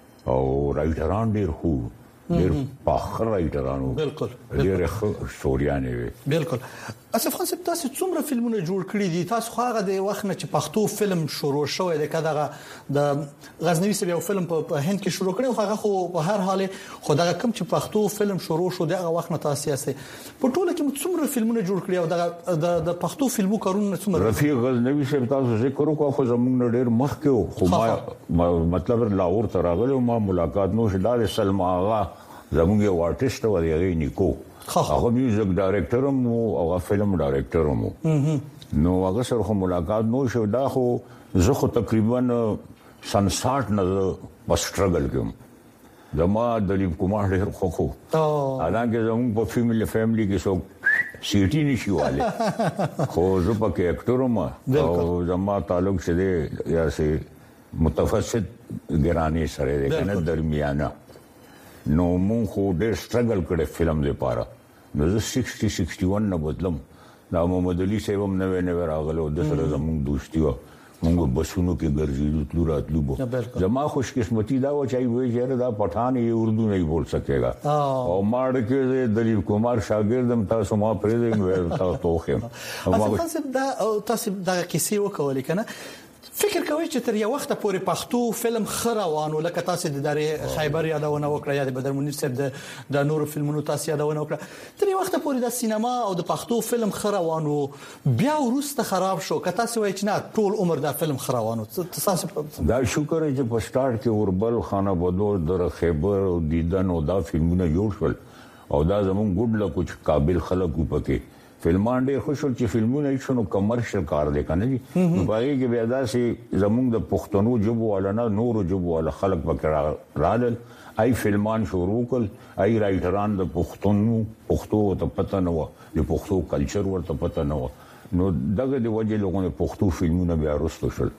او رائټران ډیر خو ډیر پاخه رائټرانو بالکل ډیر ښه سوریانه وي. بالکل. آصف خان صاحب تاسو څومره فلمونه جوړ کړی دي؟ تاسو خو هغه د وخت نه چې پښتو فلم شروع شوی دی کداغه د غزنوي صاحب یو فلم په هند کې شروع کړی، هغه خو په هر حال خو دا کوم چې پښتو فلم شروع شو دغه وخت نه تاسو یې په ټوله کې څومره فلمونه جوړ کړی او د د پښتو فلمو کارونه څومره؟ رفیق غزنوي صاحب تاسو ذکر وکړو خو زموږ ډیر مخکې خو ما مطلب لاهور ته راغلی ما ملاقات نو شدار سلمى آغا زموږ یو آرټیست و دی نیکو، هغه میوزیک ډایریکټر هم او هغه فلم ډایریکټر هم. نو هغه سره خو ملاقات نو شو. دا خو زه خو تقریبا سن ساठ نه په سټرګل کوم. زما دلیپ کومار ډیر خو خو حالانکه زموږ په فیملی فیملی کې څوک سیټی نشي واله خو زه په کې اکټر ما او زما تعلق شه یا سي متوسط ګرانی سره دی کنه درمیانه. نو مونږ خو ډېر سټرګل کړی فلم لپاره. نو زه سکسټي سکسټي ون نه بدلم. دا محمد علي صاحب هم نوې نوې راغلو د سره زموږ دوستي و. مونږ بسونو کې ګرځېدو تلو راتلو بو. زما خوش قسمتی دا و چې وایي چې دا پठान یې اردو نه بول سکේਗਾ او ماړ کې دلیپ کومار شاګردم تاسو ما پرې دی تاسو توخم. تاسو دا تاسو دا کیسې وکولې کنه فکر کوي چې تر یو وخت پورې پښتو فلم خروانو لکه تاسو د داري خیبر یادونه وکړه یا د بدر منیر صاحب د د نور فلمونو تاسو یادونه وکړه تر یو وخت پورې د سینما او د پښتو فلم خروانو بیا ورسته خراب شو که تاسو وایئ چې نه ټول عمر د فلم خروانو تاسو دا شکر چې په سٹارټ کې وربل خانه بدور در خیبر او دیدن او دا فلمونه جوړ شول او دا زمون ګډ له کچھ قابل خلک وپکې فلمان ډېر خوشو چې فلمونه یې شنو کمرشل کار دی کنه جی نو باقي کې بیا دا سي زمونږ د پښتنو جبو ولا نه نور جبو ولا خلک وکړه رالل ای فلمان شروع کول ای رائټران د پښتنو پښتو ته پته نه و د پښتو کلچر ورته پته نه و نو دغه دی وجه لغونه پښتو فلمونه بیا رسټو شول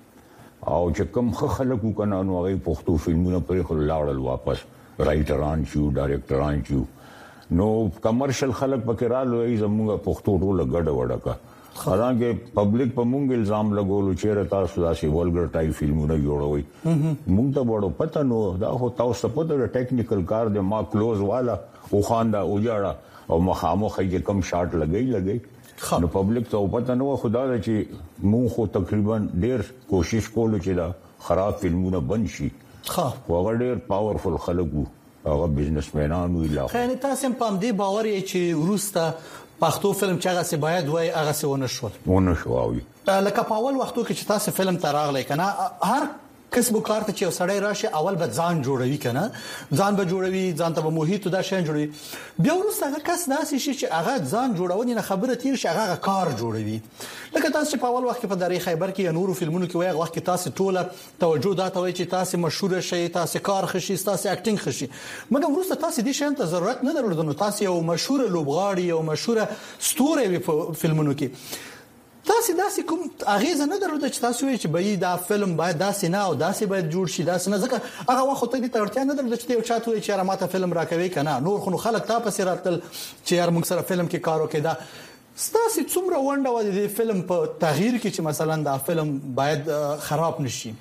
او چې کوم خلک وکنه نو هغه پښتو فلمونه پرې خل لاړل واپس رائټران شو ډایرکټران شو نو کمرشل خلک پکې رالو ای زموږه پښتو ټوله ګډه وډه کا حالانکه پبلک په مونږ الزام لګولو چې تاسو داسې ولګر ټای فلمونه جوړوي مونږ ته وړو پته نو دا هو تاسو په د ټیکنیکل کار د ما کلوز والا او خاندا اوجاړه او مخامخ یې کم شاټ لګي لګي نو پبلک ته پته نو خدا دې چې مونږ خو تقریبا ډیر کوشش کولو چې دا خراب فلمونه بند شي خو هغه ډیر پاورفل خلک وو هغه بزنسمنان وی لا خو تاسو هم پام دی باور یې چې ورسته پښتو فلم چې هغه سي باید وای هغه سي ونه شو ونه شو او لکه په اول وختو کې چې تاسو فلم تراغلی کنه هر کسب کار ته چې سړی راشي اول به ځان جوړوي کنه ځان به جوړوي ځان ته به محیط دا شین جوړوي بیا ورسته هغه کس داسې شي چې هغه ځان جوړونې نه خبره تیر شي هغه کار جوړوي لکه تاسو په اول وخت کې په دری خیبر کې نورو فلمونو کې وایي وخت کې تاسو ټوله توجه دا ته وایي چې تاسو مشهور شئ تاسو کار خشي تاسو اکټینګ خشي مګر ورسته تاسو دې شین ته ضرورت نه درلود نو تاسو یو مشهور لوبغاړي یو مشهور ستوره وي په فلمونو کې تاسو داسې کوم اغیزه نه درلود چې تاسو وایي چې به دا فلم باید داسې نه او داسې باید جوړ شي داسې نه ځکه هغه وخت ته دې تړتیا نه درلود چې یو چاته وایي چې راته فلم راکوي کنه نور خو خلک تاسو راتل چې یار موږ سره فلم کې کار وکړي دا ستاسو څومره ونده و دي فلم په تغییر کې چې مثلا دا فلم باید خراب نشي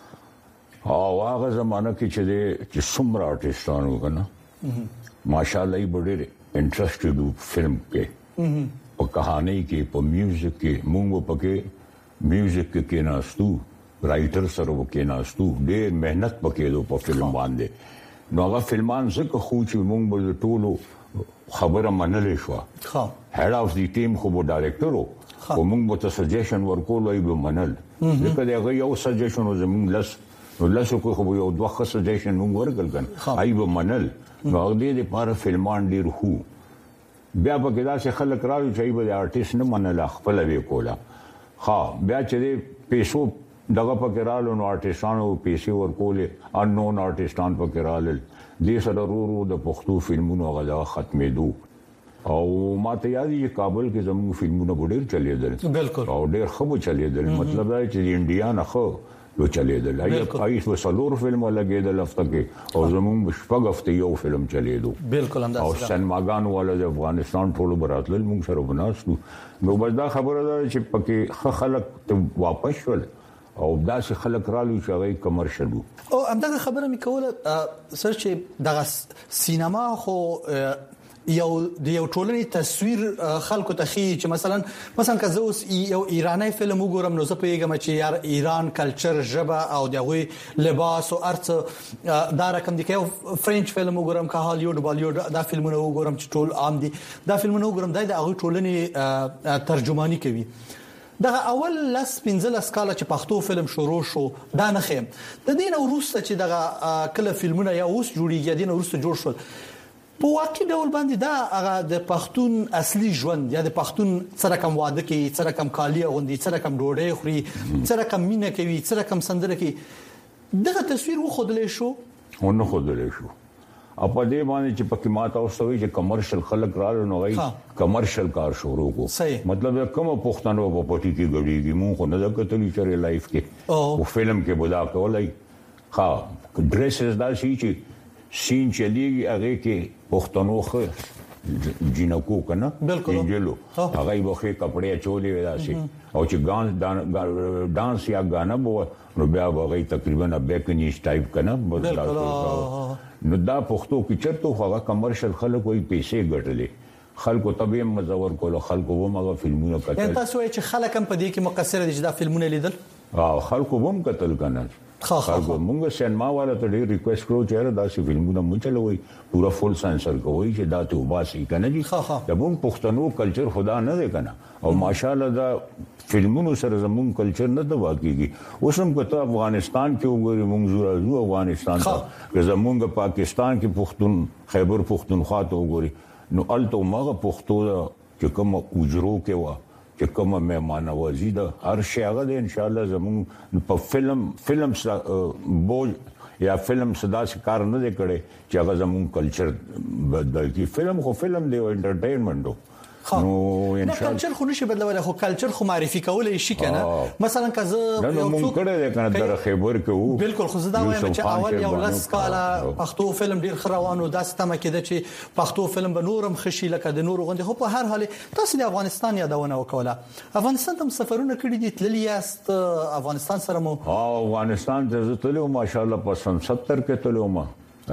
او هغه زمانہ کې چې چې څومره آرټیستانو کنه ماشاءالله یې ډېر انټرېستډ فلم کې په کہانی کې په میوزیک کې مونږ په کې میوزیک کې کې ناستو رائټر سره وکې ناستو ډېر مهنت پکې دو په فلم باندې نو هغه فلمان زکه خو چې مونږ به ټولو خبره منلې شو ها هډ اف دی ټیم خو به ډایرکټر او مونږ به ته سجیشن ورکول وي به منل ځکه دا یو سجیشن زمونږ لس نو لس کو خو یو دوه سجیشن مونږ ورکل کړه ای به منل نو هغه دې لپاره فلمان ډېر خو بیا په کې دا چې خلک راوي چې به آرټیست نه منل خپل وی کولا ها بیا چې پیسو دغه په کې رالو نو آرټیستانو پیسې ورکولې ان نون آرټیستان په کې رالل دې سره ورو د پښتو فلمونو غلا ختمېدو او ماته یادي چې کابل کې زموږ فلمونه ډېر چلیدل بالکل او ډېر خو چلیدل مطلب دا چې انډیا نه خو یو چلیدل ای ای وسلور فلم لګیدل هفته کې او زموږ شپږ هفته یو فلم چلیدو بالکل هم دا او سینماګان والا د افغانستان ټولو براتل موږ سره بناستو نو بس دا خبره ده چې پکې خلک ته واپس شول او دا چې خلک رالو چې هغه کمرشل او همدغه خبره مې کوله سر چې دغه سینما خو یو د یو ټولنې تصویر خلکو ته خي چې مثلا مثلا که زه اوس یو ایرانی فلم وګورم نو زه پیغام چې یار ایران کلچر ژبه او دغه لباس او ارت دا رقم دي که فرنچ فلم وګورم که هالیوډ بالیوډ دا فلمونه وګورم چې ټول عام دي دا فلمونه وګورم دا د هغه ټولنې ترجمانی کوي دغه اول لاس پنځلس کال چې پښتو فلم شروع شو دا نه خیم د دین وروسته چې دغه کله فلمونه یا اوس جوړیږي دین وروسته جوړ شول په واقع ډول باندې دا هغه د پښتون اصلي ژوند یا د پښتون سره کوم واده کوي سره کوم کالی غوندي سره کوم ډوډۍ خوري سره کوم مینه کوي سره کوم سندره کوي دغه تصویر و خودلې شو ونه خودلې شو اپ دې باندې چې پکې ماته اوسوي چې کمرشل خلک راځي نو غي کمرشل کار شروع کو مطلب کوم پښتنو په پټي کې غړيږي مونږ خو نه لکتلی چې لایف کې او فلم کې بودا کولای ها ډریسز دا شي چې سین چلیږي هغه کې پښتنو خو جنکو کنه انجلو هغه به خې کپڑے چولې وداسي او چې ګان ډانس یا غانا بو نو بیا هغه تقریبا بیکنیش ټایپ کنه بدلا نو دا پښتو کې چرته هغه کمرشل خلک وي پیسې ګټلې خلکو طبيعي مزور کول خلکو ومغه فلمونه کتل تاسو چې خلک هم په دې کې مقصر دي چې دا فلمونه لیدل او خلکو هم کتل کنه خلکو مونږ سینما والا ته ډېر ریکوست کړو چې دا سی فلمونه مونږ چلوي پورا فول سانسر کوي چې دا ته وباسي کنه جی دا مونږ پښتنو کلچر خدا نه دی کنه او ماشاءالله دا فلمونو سره زموږ کلچر نه د واقعي اوس هم کته افغانستان کې وګوري مونږ زو افغانستان ته که زموږ پاکستان کې پښتون خیبر پښتونخوا ته وګوري نو الته مغه پښتو چې کوم اجرو کې و چې کوم مهمان نوازی ده هر شی هغه د ان شاء الله زموږ په فلم فلم بوج یا فلم صدا کار نه کړي چې هغه زموږ کلچر بدل کی فلم خو فلم دی او انټرټینمنت نو ان شاء الله کلچر خو نشي بدلول خو کلچر خو معرفي کولای شي کنه مثلا که زه یو څوک کړه کنه در خیبر کې وو بالکل خو زه دا وایم چې اول یو لاس کاله پښتو فلم ډیر خروانو د ستمه کېده چې پښتو فلم به نورم خشي لکه د نورو غوندي خو په هر حال تاسو د افغانستان یادونه وکوله افغانستان ته سفرونه کړی دي تللی است افغانستان سره مو افغانستان ته تللی ماشاءالله په سن ستر کې تللی ما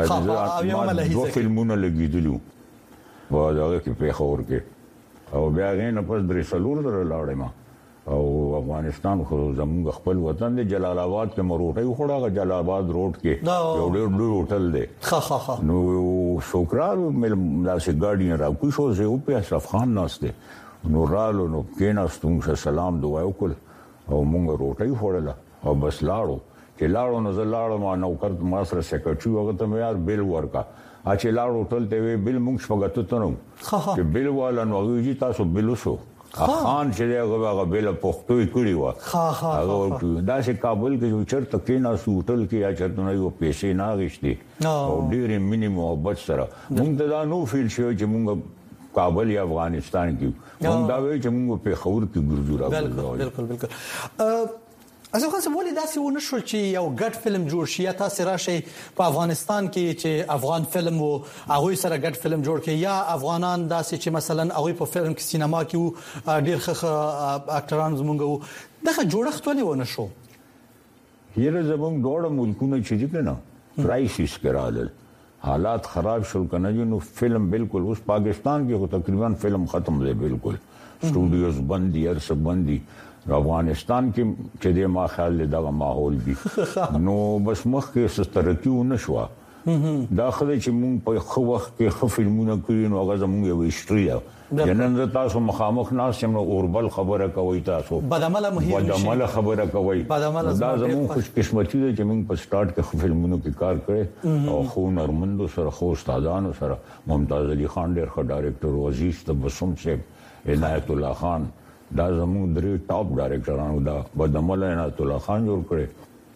دوه فلمونه لګیدلو و دا کې په خور کې او بیا غین پس درې سلور در لاړې ما او افغانستان خو زموږ خپل وطن دی. جلال آباد کې مروټي خوړه، جلال آباد روډ کې یو ډېر لوی هوټل دی. ها ها ها نو شکرانو مل داسې ګاډي راکو شو زه او په اشرف خان ناشته نو رالو نو کېناستم سلام دعا وکړ او موږ روټي خوړله او بس لاړو. چې لاړو نو زه لاړم ما نوکر ما سره سیکریټري وغه ته یار بیل ورکا اچ لاړو هوټل ته وی بیل موږ شپږ ته نو چې بیل والا نو وی تاسو بیل شو خان چې هغه هغه بیل پختو کړی و. ها ها دا چې کابل کې چرته کې نه هوټل کې یا چرته نه یو پیسې نه غشتي او ډېر مینی محبت سره موږ ته دا نو فیل شو چې موږ کابل یا افغانستان کې موږ دا وی چې موږ په خور کې ګرځو راغلو. بالکل بالکل بالکل. اسو خاصه ولې داسې ونه شو چې یو ګډ فلم جوړ شي یا تاسو راشي په افغانستان کې چې افغان فلم وو هغه سره ګډ فلم جوړ کړي یا افغانان داسې چې مثلا هغه په فلم کې سینما کې وو ډېر ښه اکټران زمونږ وو دغه جوړښت ولې ونه شو؟ یره زمونږ ډوړ ملکونه چې دي کنه کرایسیس کرال حالات خراب شول کنه نو فلم بالکل اوس پاکستان کې تقریبا فلم ختم دی بالکل سټوډیوز بند دي هر څه بند دي. افغانستان کې چې د ما خیال له دغه ماحول دي نو بس مخ کې سترتیو نشو دا خدای چې مونږ په خو وخت کې خو فلمونه کوي نو هغه زموږ یو هیستوري ده. جنن تاسو مخامخ ناس هم اوربل خبره کوي تاسو بدعمله مهم بدعمله خبره کوي دا زموږ خوش قسمتي ده چې مونږ په سٹارټ کې فلمونو کې کار کړی او خو نرمندو سره خو استادانو سره ممتاز علي خان ډېر ښه ډایرکټر عزیز تبسم صاحب عنایت الله خان دا زموږ درې ټاپ ډایرکټرانو دا بدعمله عنایت الله خان جوړ کړی.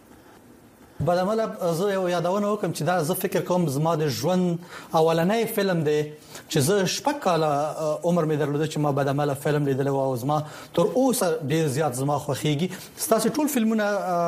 بدعمله زه یو یادونه وکم چې دا زه فکر کوم زما د ژوند اولنۍ فلم دی چې زه شپږ کاله عمر مې درلود چې ما بدعمله فلم لیدل او زما تر اوسه ډیر زیات زما خوښیږي. ستاسو ټول فلمونه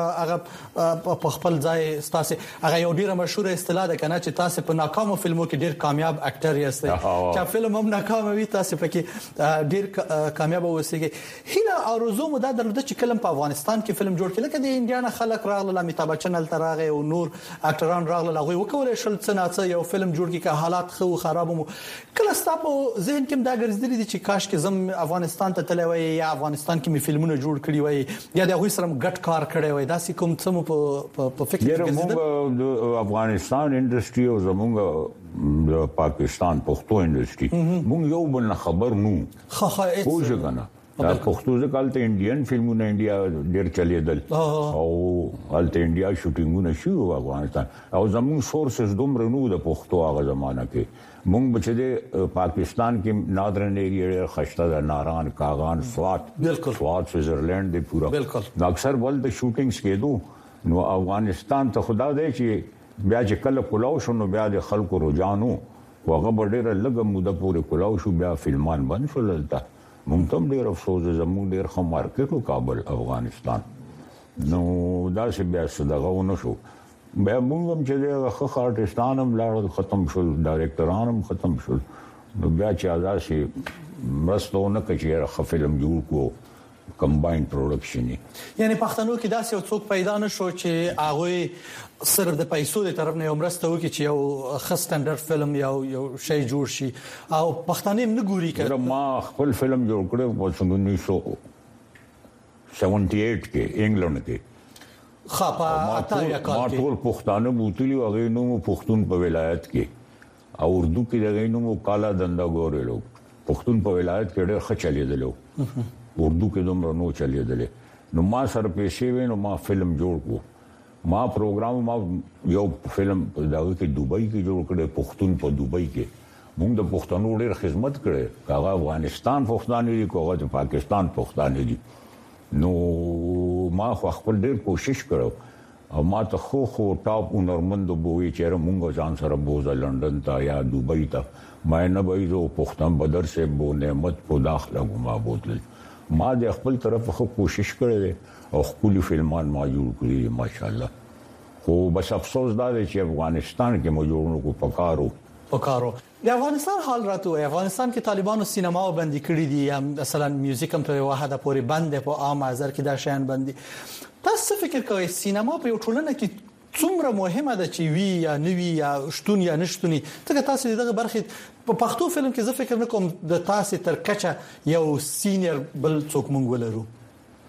هغه په خپل ځای ستاسو هغه یو ډیره مشهور اصطلاح ده کنه چې تاسو په ناکامو فلمو کې ډیر کامیاب اکټر یاست چې فلم هم ناکام وي تاسو پکې ډیر کامیاب اوسئ. هیله ارزو مو دا درلود چې کلم په افغانستان کې فلم جوړ کړي لکه د انډیانا خلک راغله امیتاب بچن راغی او نور اکټران راغله هغه وکول شل څنګه یو فلم جوړ کی که حالات خو خراب مو کله ستاسو ذهن کې دا ګرځېدلی دي چې کاش کې زم افغانستان ته تللی وای یا افغانستان کې می فلمونه جوړ کړی وای یا د هغه سره ګډ کار کړی وای دا سې کوم څه مو په فکر کې ګرځېدل. د افغانستان انډستری او زمونږ د پاکستان پښتو انډستری مونږ یو بل خبر نو خو خو څه دا پښتو ځکه د انډین فلمونه انډیا ډېر چلیدل او الته انډیا شوټینګونه شو افغانستان او زموږ سورسز دومره نو د پښتو هغه زمانہ کې مونږ بچ د پاکستان کې نادرن ایریا خشته د ناران کاغان سوات بالکل سوات سوئزرلند دی پورا بالکل اکثر ول د شوټینګز کېدو نو افغانستان ته خدا دې چې بیا چې کله کلاو شنو بیا د خلکو رجانو وغه ډېر لږه موده پورې کلاو شو بیا فلمان بند شول دلته مونږ ته ډېر افسوس زموږ ډېر خو مارکیټ کابل افغانستان نو دا چې بیا څنګه ونه شو بیا مونږ هم چې د خو آرټستان هم لاړ ختم شول ډایرکټران هم ختم شول نو بیا چې آزاد شي مرستونه کوي خو فلم جوړ کو کمباین پروډکشن یعنی پښتنو کې داسې یو څوک پیدا نشو چې هغه صرف د پیسو د طرف نه مرسته وکړي چې یو ښه سټانډرډ فلم یا یو شی جوړ شي او پښتانه نه ګوري کړه. ما خپل فلم جوړ کړو په انیس سو سیونټي ایټ کې انګلند کې خاپا اتایا کال کې ما ټول پښتانه بوتلی هغه نو پښتون په ولایت کې او اردو کې دغه نو کالا دندا ګورلو پښتون په ولایت کې ډېر ښه چلیدلو اردو کې دومره نو چلیدلې نو ما سره پیسې وینم ما فلم جوړ کو ما پروګرام ما یو فلم دغه کې دوبۍ کې جوړ کړی پښتون په دوبۍ کې موږ د پښتنو ډېر خدمت کړې هغه افغانستان پښتانه دي کوغه د پاکستان پښتانه دي نو ما خو خپل ډېر کوشش کړو او ما ته خو خو ټاپ هنرمند بووي چې موږ ځان سره بوزا لندن ته یا دوبۍ ته ما نه وایو پښتون بدر سے بو نعمت په داخله غما بوتل ما د خپل طرف خو کوشش کړې او خپل فلمان ما جوړ کړی ماشاءالله خو بس افسوس دا دی چې افغانستان کې مو جوړونو کو پکارو پکارو د افغانستان حال راته افغانستان کې طالبانو سینما بندي کړی دي مثلا میوزیک هم ته واحده پوری بند په عام حاضر کې دا شین بندي تاسو فکر کوئ سینما په ټولنه کې څومره مهمه ده چې وی یا نوی یا شتون یا نشتونی ته تاسو دغه برخه په پښتو فلم کې زه فکر نکوم د تاسو تر کچه یو سینیئر بل څوک مونږ ولرو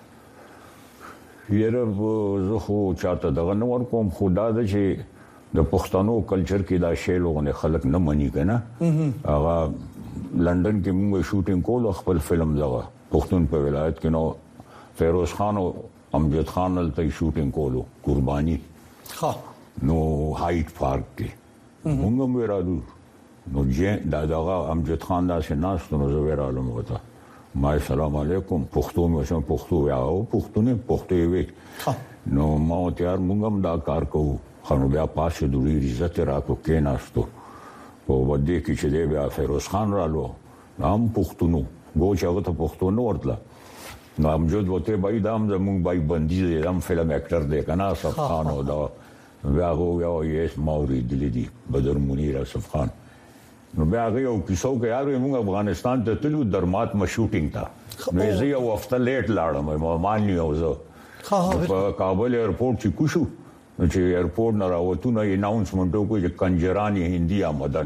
یره زه خو چاته دغه نور کوم خدا د چې د پښتنو کلچر کې دا شی لوګونه خلک نه مني کنه هغه لندن کې موږ شوټینګ کول خپل فلم دغه پښتون په ولایت کې نو فیروز خان او امجد خان ته شوټینګ کولو قرباني ها نو هایټ پارک کې موږ هم ورادو نو چې دا دغه امجد خان دا شناس نو زه ورالم وته ما السلام علیکم پښتو مې سم پښتو یاو پښتون پښتو وی نو ما تیار موږ هم دا کار کوو خانو بیا پاسه د ډیر عزت راکو کې ناستو په ودې کې چې دی بیا فیروز خان رالو نام پښتونو ګوچ هغه ته پښتونو ورتله نو امجد وته بای دام زمون بای بندي دم فلم اکټر دی کنه صف خان او دا بیا هغه یو یې موري دلی بدر منیر صف خان نو بیا هغه یو کیسو کې یار موږ افغانستان ته تلو درمات ما شوټینګ تا نو زه یو وخت لیټ لاړم ما مانی او زه په کابل ایرپورټ کې کوشو چې ایرپورټ نه راوته نو اناونسمنت وکړي چې کنجرانی هندي آمدن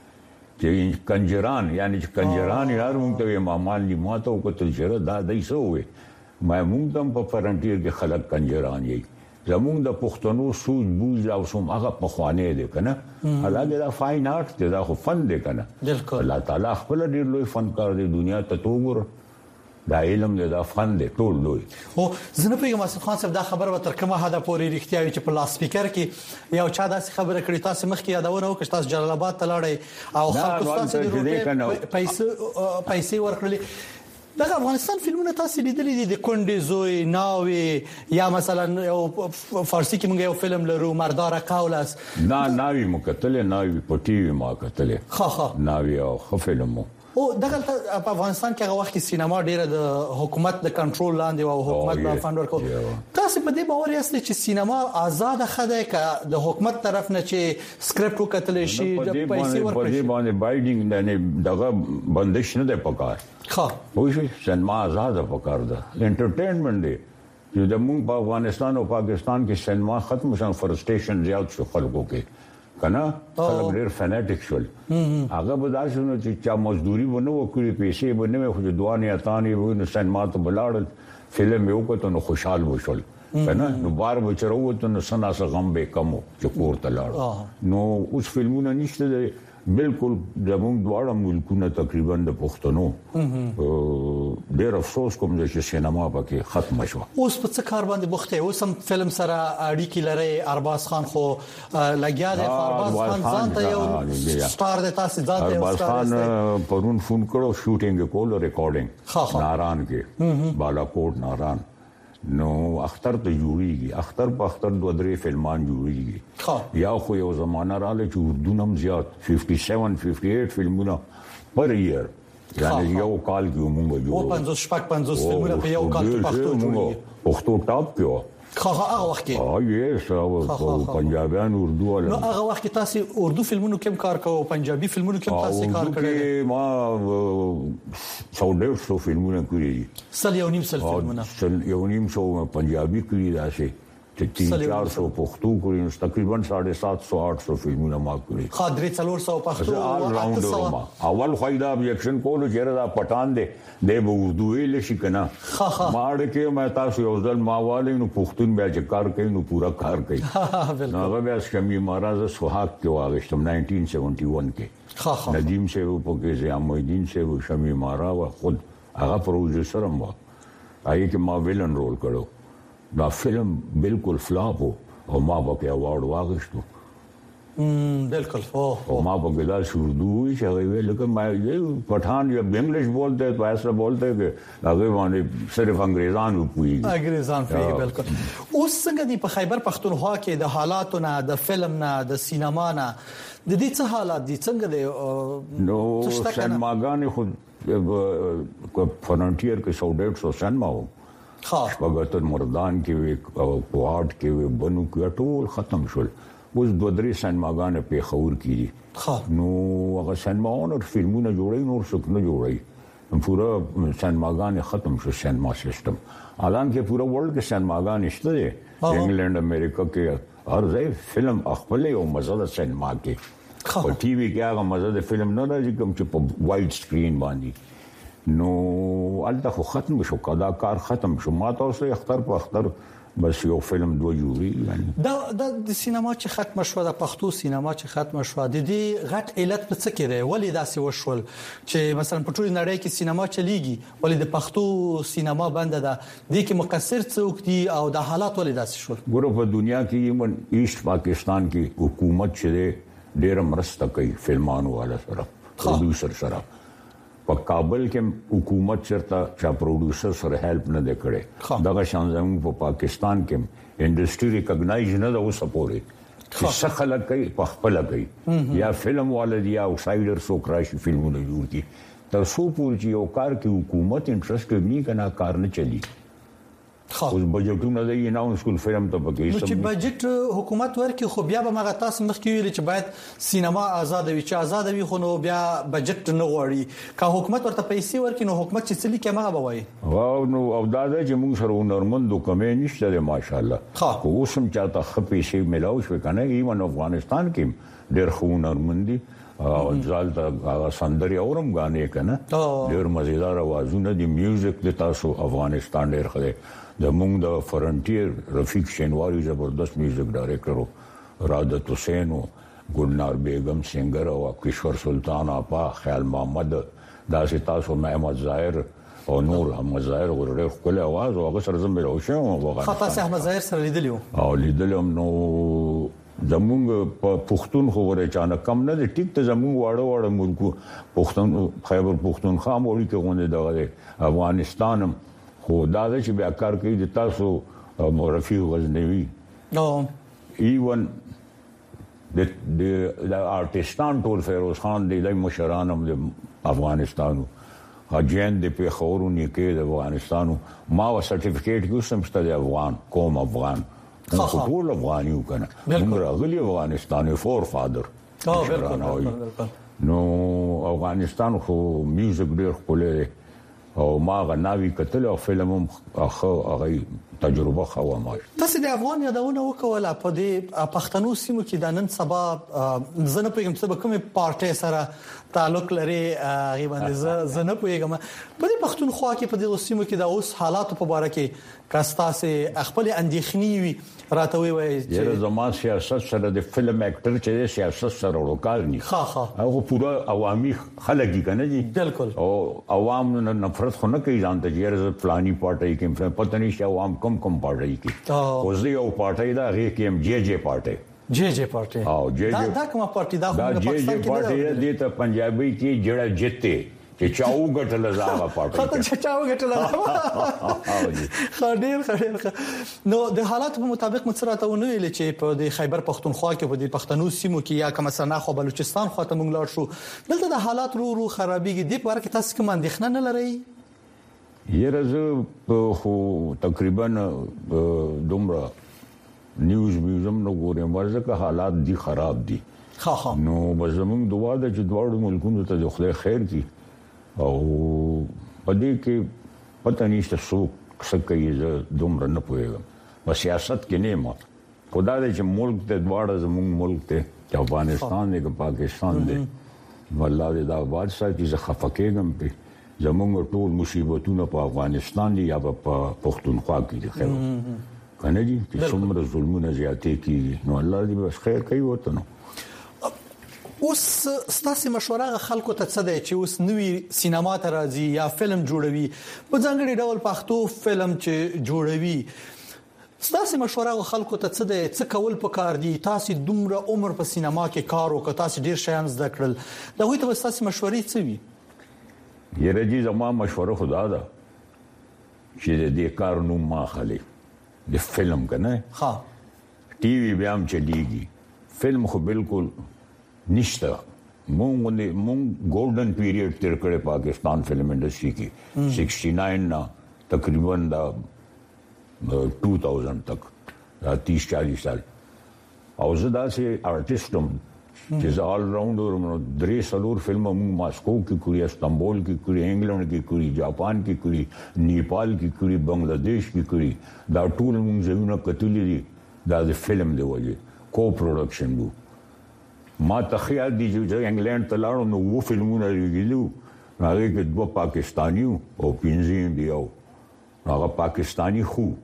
چې کنجران یعنی چې کنجران یار موږ ته مامال nie ماته وکړل چې دا دای سو وي ما موږ هم په فرنټیر کې خلک کنجران یې زموږ د پښتنو سوج بوج او سم هغه په خوانه دي کنه هغه دا فاین آرټ دی دا خو فن دی کنه الله تعالی خپل ډیر لوی فنکار دی دنیا ته توګور دا علم دی دا فن دی ټول لوی او زنه پیغام اسد خان صاحب دا خبر و تر کومه حدا پورې رښتیا وي چې په لاس سپیکر کې یو چا داسې خبره کړې تاسو مخ کې یادونه وکړه تاسو جلال آباد ته لاړې او خلکو تاسو د روټي پیسې پیسې ورکړلې دا افغانستان فلمونه تاسو لیدلې دي د کونډې زوی ناوي یا مثلا یو فارسی کې موږ یو فلم لرو مردار قولس نه ناوي مکتلې ناوي پټي ما کتلې ها ها ناوي او فلمو او دغه په افغانستان کې هغه وخت کې سینما ډیره د حکومت د کنټرول لاندې او حکومت د فند ورکو تاسو په دې باور یاست چې سینما آزاد خده ک د حکومت طرف نه چې سکرپټ وکټل شي د پیسې ورکړي په دې باندې بایډینګ نه دغه بندش نه ده پکار ها وایي سینما آزاد پکار ده انټرټینمنت دی چې د موږ په افغانستان او پاکستان کې سینما ختم شون فرستریشن زیات شو خلکو کې کنه خلک ډېر فناټیک شول هغه به دا شنو چې چا مزدوري ونه وکړي پیسې به نه خو دوانه اتانې ونه سینما ته بلاړل فلم یو کته نو خوشحال وشول کنه نو بار بچرو ته نو سنا سره غم به کمو چې کور ته لاړ نو اوس فلمونه نشته بالکل زموږ دواړه ملکونه تقریبا د پښتنو ډېر افسوس کوم چې سینما پکې ختم شو اوس په څه کار باندې بوخته اوس هم فلم سره اړیکې لري ارباز خان خو لګیا دی ارباز خان ځان ته یو سٹار د تاسو ځان ته ارباز خان پرون فون کړو شوټینګ کول ریکارډینګ ناران کې بالاکوټ ناران نو اختر ته جوړیږي اختر په اختر دوه درې فلمان جوړیږي یا خو یو زمانہ رااله چې اردو نم زیات سپنځه پنځه اٹھاسی فلمونه پر ایئر یعنی یو کال کې موږ جوړو او پنځوس شپږ پنځوس فلمونه په یو کال کې پښتو جوړیږي پښتو ټاپ کې خو هغه وخت کې اه یې سره پنجابیان اردو ولا نو هغه وخت کې تاسو اردو فلمونو کې کار کوو پنجابي فلمونو کې تاسو کار کړی ما څو ډېر څو فلمونه کړی سل یو نیم سل فلمونه سل یو نیم څو پنجابي کړی داسې چې تین چار سو پښتو کړی نو تقریبا ساڑھے سات سو آٹھ سو فلمونه ما کړی خاطر څلور سو پښتو او اته سو اول خو دا ابجیکشن کولو چې دا پټان دی د اردو ویل شي کنه ماړ کې مې تاسو یو ځل ماواله نو پښتون بیا چې کار کوي نو پورا کار کوي نو هغه بیا شمی مہاراج سوهاگ کې واغشتم نائنٹین سیونٹی ون کې ندیم سے وہ پکې زیا محدین سے وہ شمی مہاراج خود هغه پروډوسر هم و هغه کې ما ویلن رول کړو دا فلم بالکل فلاپ ہو اور ماں باپ کے ایوارڈ واغشتو بالکل اور ماں باپ کے داس اردو ہی چاہیے لیکن میں یہ پٹھان یا انگلش بولتے تو ایسا بولتے کہ اگر وہاں صرف انگریزان ہوئی انگریزان ہوئی بالکل اس څنګه دی په خیبر پختونخوا کې د حالاتو نه د فلم نه د سینما نه د دې څه حالات دي څنګه دی نو سینماګان خود فرنټیر کې سو ډېر سو سینما ہو شپږاتر مردان کې وي او کوارټ کې وي بنو کې ټول ختم شول اوس دوه درې سینماګان په خور کیږي نو هغه سینماونه فلمونه جوړي نور څوک نه جوړي پورا سینماګان ختم شو سینما سیستم الان کې پورا ورلد کې سینماګان نشته دي انګلند امریکا کې هر ځای فلم خپل یو مزه د سینما کې په ټي وي کې هغه مزه د فلم نه راځي کوم چې په وایډ سکرین باندې نو الته خو ختم شو کدا کار ختم شو ما تاسو اختر په اختر بس یو فلم دوه جوړي یعنی دا د سینما چې ختم شو د پښتو سینما چې ختم شو د دې غټ علت په څه کې دی ولې داسې وشول چې مثلا په ټول نړۍ کې سینما چلیږي ولې د پښتو سینما بند ده د کې مقصر څوک دي او د حالات ولې داسې شول ګورو په دنیا کې یمن ایست پاکستان کې حکومت چې ډېر مرسته کوي فلمانو والا سره پروډوسر سره په کابل کې حکومت چرته چا پروډوسر سره هیلپ نه وکړي دغه شان زموږ په پاکستان کې انډستری ریکګنایز نه ده اوس پورې چې څه خلک کوي په خپل کوي یا فلم والدي یا اوټسایډر سو کراشي فلمونه جوړ کی تر څو پورې چې یو کار کې حکومت انټرست نه کنا کار نه چلی خو بجټونه دی نه سکول فلم ته پکې چې بجټ حکومت ورکړي خو بیا به مغه تاسو مخکې ویل چې باید سینما آزاد وي چې آزاد وي خو نو بیا بجټ نه غواړي که حکومت ورته پیسې ورکړي نو حکومت چې څلی کې مغه بوي واو نو او دا چې موږ سره نورمندو کمې نشته ماشاءالله خو اوسم چاته خپې شي ملاو شو کنه ایون افغانستان کې ډېر خو نورمندي او ځال ته سندري اورم غانې کنه ډېر مزیدار اوازونه دي میوزیک د تاسو افغانستان ډېر خله د مونږ د فرنټیر رفیق شینواری زبردست میوزیک ډایریکټر رادت حسین او ګلنار بیگم سنگر او کشور سلطان اپا خیال محمد داسې تاسو محمد ظاهر او نور احمد ظاهر ورته خپل आवाज او هغه سره زموږ راوښه او خطا احمد ظاهر سره لیدلو او لیدلم نو زموږ په پښتون خو ورته چانه کم نه دي ټیک ته زموږ واړه واړه ملکو پښتون خیبر پښتونخوا موري کې غونډه دغه افغانستان خو دا چې بیا کار کوي د تاسو رفیق غزنوي نو ایون د د آرټستان ټول فیروز خان دی د مشرانم د افغانستانو حجین د پیښورونی کې د افغانستانو ما و سرټیفیکیټ یو سمسته د افغان قوم افغان ټول افغانیو کنه موږ راغلي افغانستاني فور فادر نو افغانستان خو میوزیک ډېر خپل او ما غناوي کتل او فلم هم اخو هغه تجربه خو ما تاسو د افغان یادونه وکوله په دې پښتنو سیمو کې د نن سبا زنه پیغام څه به کومه پارټي سره تعلق لري هغه باندې زنه پیغام په دې پښتونخوا کې په دې سیمو کې د اوس حالات په اړه کې کاستاسه خپل اندېخنی وي راته وي چې زما سیاست سره د فلم اکټر چې سیاست سره وکړ نه ها ها هغه پورا عوامي خلک کنه جی بالکل او عوام نفرت خو نه کوي ځان ته چې فلاني پارټي کې پته نشي عوام کم کم پارټي کې او زه یو پارټي دا غي کې ام جے جے پارټي جے جے پارټي او جے جے دا کومه پارټي دا خو د پاکستان کې پارټي دي ته پنجابي کې جړه جته چې چاو غټل زاغه پټه خاطر چې چاو غټل خاډیر خاډیر نو د حالات په مطابق متصراته ونه ویل چې په د خیبر پښتونخوا کې په د پښتنو سیمو کې یا کوم سنا خو بلوچستان خو ته مونږ لاړ شو دلته د حالات رو رو خرابېږي د په اړه کې تاسو کوم اندېښنه نه لرئ یره زه خو تقریبا دومره نیوز میوزم نو ګورم ورزه حالات دي خراب دي ها ها نو بزمون دعا د جدوړو ملکونو ته د خدای خیر کی او پدې کې پته نشته څوک څه کوي زه دومره نه پوهیږم په سیاست کې نه ما خدای دې چې ملک ته دواړه زموږ ملک ته چې افغانستان دی که پاکستان دی والله دې دا بادشاہ چې زه خفقېږم په زموږ ټول مصیبتونه په افغانستان دي یا په پښتونخوا کې دي خیر کنه دي چې څومره ظلمونه زیاتې کیږي نو الله دې بس خیر کوي وته نو اوس ستاسو مشوره خلکو ته څه دی چې اوس نوې سینما ته راځي یا فلم جوړوي په ځانګړي ډول پښتو فلم چې جوړوي ستاسو مشوره خلکو ته څه دی څه کول پکار دي تاسو دومره عمر په سینما کې کار وکړ تاسو ډیر شیان زده کړل دا وایي ته تاسو مشورې څه وي یره جی زما مشوره خدا دا چې دې کار نو ما خلی د فلم کنه ها ټي وي بیا هم چلیږي فلم خو بالکل نشته مونږ مونږ ګولډن پیریډ تیر کړی پاکستان فلم انډستری کې سکسٹی نائن نا تقریبا دا دو ہزار تک دا تیس چالیس سال او زه داسې آرټیسټم چې آل راوندر درې څلور فلم مونږ ماسکو کې کړی استنبول کې کړی انګلند کې کړی جاپان کې کړی نیپال کې کړی بنگلاديش کې کړی دا ټول مونږ زمونه کتلې دي دا د فلم دی وجه کو پروډکشن وو ما تخیل دي چې انګلند ته لاړو نو وو فلمونه لګیلو هغه کې دوه پاکستانیو او پنځه انډیاو هغه پاکستانی خو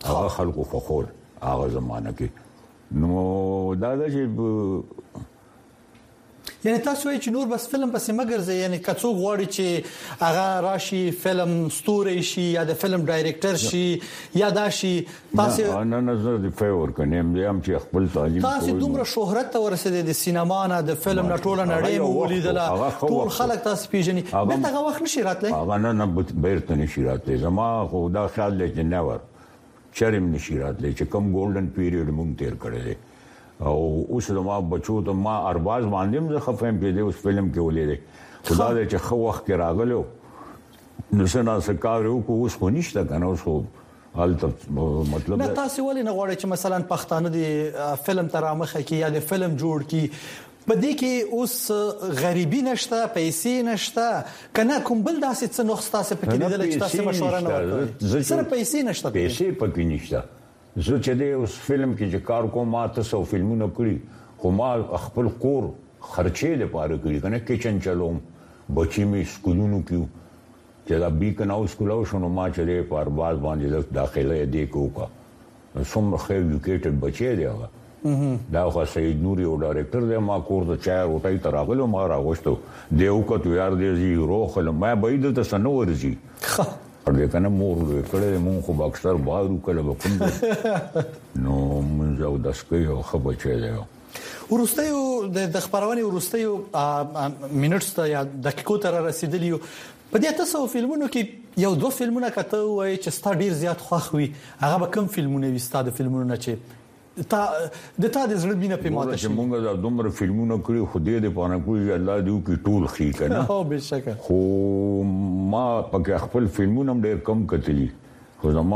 هغه خلکو فخور هغه زمانہ کې نو دا چې یعنی تاسو یې چې نور بس فلم پسې مګرځي یعنی کڅو غواړي چې هغه راشي فلم ستوري شي یا د فلم ډایریکټر شي یا دا شي تاسو نه نه زه د فیور کنیم یم چې خپل تعلیم تاسو دومره شهرت ته ورسېد د سینما نه د فلم نه ټوله نړۍ مولیدله ټول خلک تاسو پیژني به هغه وخت نشي راتلی هغه نه نه بیرته نشي راتلی زما خو دا خیال دی چې نور چرم نشي راتلی چې کوم ګولډن پیریډ مونږ تیر کړی دی او اوس د ما بچو ته ما ارباز باندې زه خفم کې دی اوس فلم کې ولې خدا دې چې خو وخت کې راغلو نو څنګه سکارو کو اوس خو نشته کنه اوس حالت مطلب نه تاسو ولې نه غواړئ چې مثلا پښتانه دی فلم ترامخه کې یا د فلم جوړ کی په دې کې اوس غریبي نشته پیسې نشته کنه کوم بل داسې څه نو ستاسو پکې لیدل چې تاسو مشوره نه ورکوي سره پیسې نشته پیسې پکې نشته زه چې د اوس فلم کې چې کار کوم ما تاسو فلمونه کړی خو ما خپل کور خرچې لپاره کړی کنه کچن چلوم بچی می سکولونو کې چې دا بیکن او سکول او شنو ما چې په ارباز باندې داخله دی کوکا څومره خیر یوکیټډ بچی دی هغه دا خو سید نوري او ډایرکټر دی ما کور ته چای روټي تراغلو ما راغوښتو دیو کته یار دی زی روخ ما بيد ته سنو ورزي اور دې کنه مور دې کړه مون خو باکسر بارو کله وکم نو مونږ او داسکې او خبر چي دی ورستیو د خبرونه ورستیو منټس ته یا دقیقو تر رسیدلیو په دې تاسو فلمونو کې یو دوه فلمونه کته وای چې ستا ډیر زیات خوښ وي هغه به کوم فلمونه وي ستا د فلمونو چې تا د تا د زړه بینه په ماته چې مونږ دا دومره فلمونه کړی خو دې د پانه کوی الله دې کی ټول خې کنه او بشکره خو ما پکې خپل فلمونه ډېر کم کتلی خو زما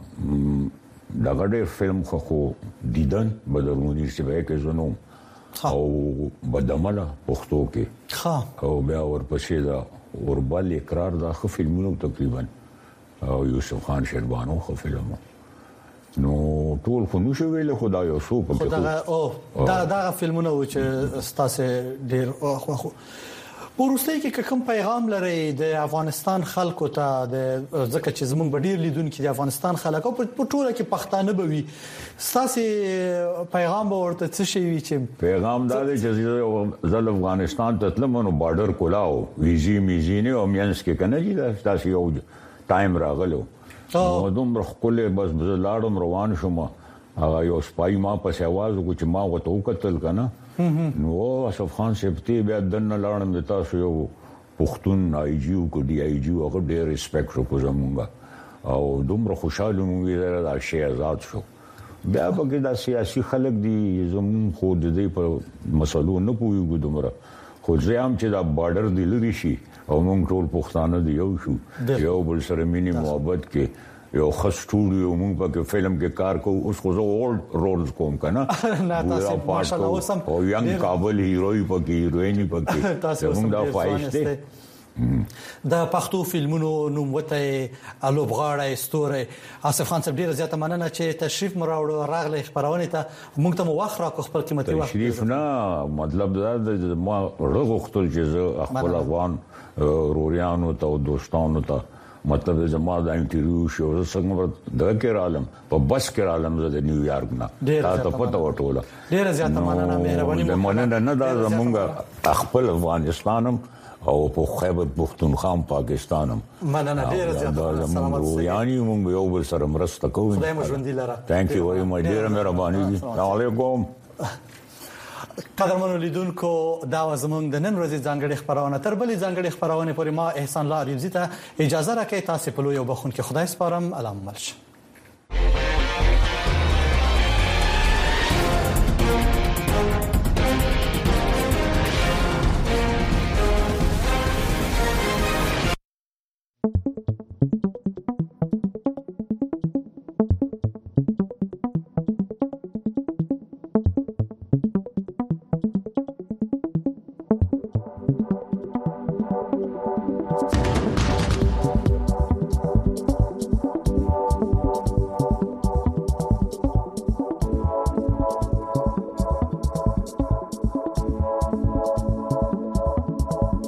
دا غډې فلم خو خو دیدن بدرونی چې به کې زنو او بدمله پښتو کې ها او بیا ورپسې دا اوربل اقرار دا خو فلمونه تقریبا او یوسف خان شیربانو خو فلمونه نو ټول خو نو شویل خدای او شو په خدای او دا دا فلمونه و چې ستاسو ډیر خو ورسته کې کوم پیغام لري د افغانستان خلکو ته د ځکه چې زمونږ ډیر لیدونکو د افغانستان خلکو په ټوله کې پښتانه بوي ستاسو پیغام ورته څه شي چې پیغام دا دی چې زل افغانستان ته تلمنو بارډر کولاو ویزي میزینه او مینس کې کنه چې تاسو یو ټایم راغلو نو دومره خپل بس بز لاړم روان شوم هغه یو سپای ما په سیواز کو چې ما وته وکتل کنه نو اشرف خان سپتی بیا دنه لاړم د تاسو یو پښتون آی جی او کو دی آی جی هغه ډېر ریسپیکټ وکړ زمونږه او دومره خوشاله مو ویل دا شی آزاد شو بیا به دا سیاسي خلک دي زمون خو د دې په مسلو نه پويګو دومره خو ځم چې دا بارډر دی لري شي او موږ ټول پښتانه دی یو شو یو بل سره مینی محبت کې یو خاص سټوډیو موږ په فلم کې کار کوو اوس خو زه اولډ رولز کوم کنه نه تاسو ماشاءالله اوسم او ینګ کابل هیروي پکې هیرویني پکې تاسو موږ دا فایش دی د پښتو فلمونو نوم وته الوبغاړه استوره آصف خان صاحب ډیره زیاته مننه چې تشریف مراوړ راغله خبرونه ته موږ ته وخت راکو خپل قیمتي وخت تشریف نه مطلب دا د ما رغختل چې خپل افغان روریانو ته او دوستانو ته مطلب زما د انټرویو شو څنګه د کېر عالم په بس کې عالم د نیویارک نه تاسو پته وټوله ډیره زیاته مننه مهرباني د مننه نه دا زمونږ خپل افغانستانم او په خیبر پختونخوا پاکستانم مننه ډیره زیاته سلامات یعنی مونږ یو بل سره مرسته کوو خدای مو ژوندۍ لره ثانک یو ویری مای ډیره مهرباني السلام علیکم قدرمنو لیدونکو دا زمونږ د نن ورځې ځانګړي خبرونه تر بلې ځانګړي خبرونه پورې ما احسان الله ریاضي ته اجازه راکړئ تاسو په لوی وبخون کې خدای سپارم علام مرش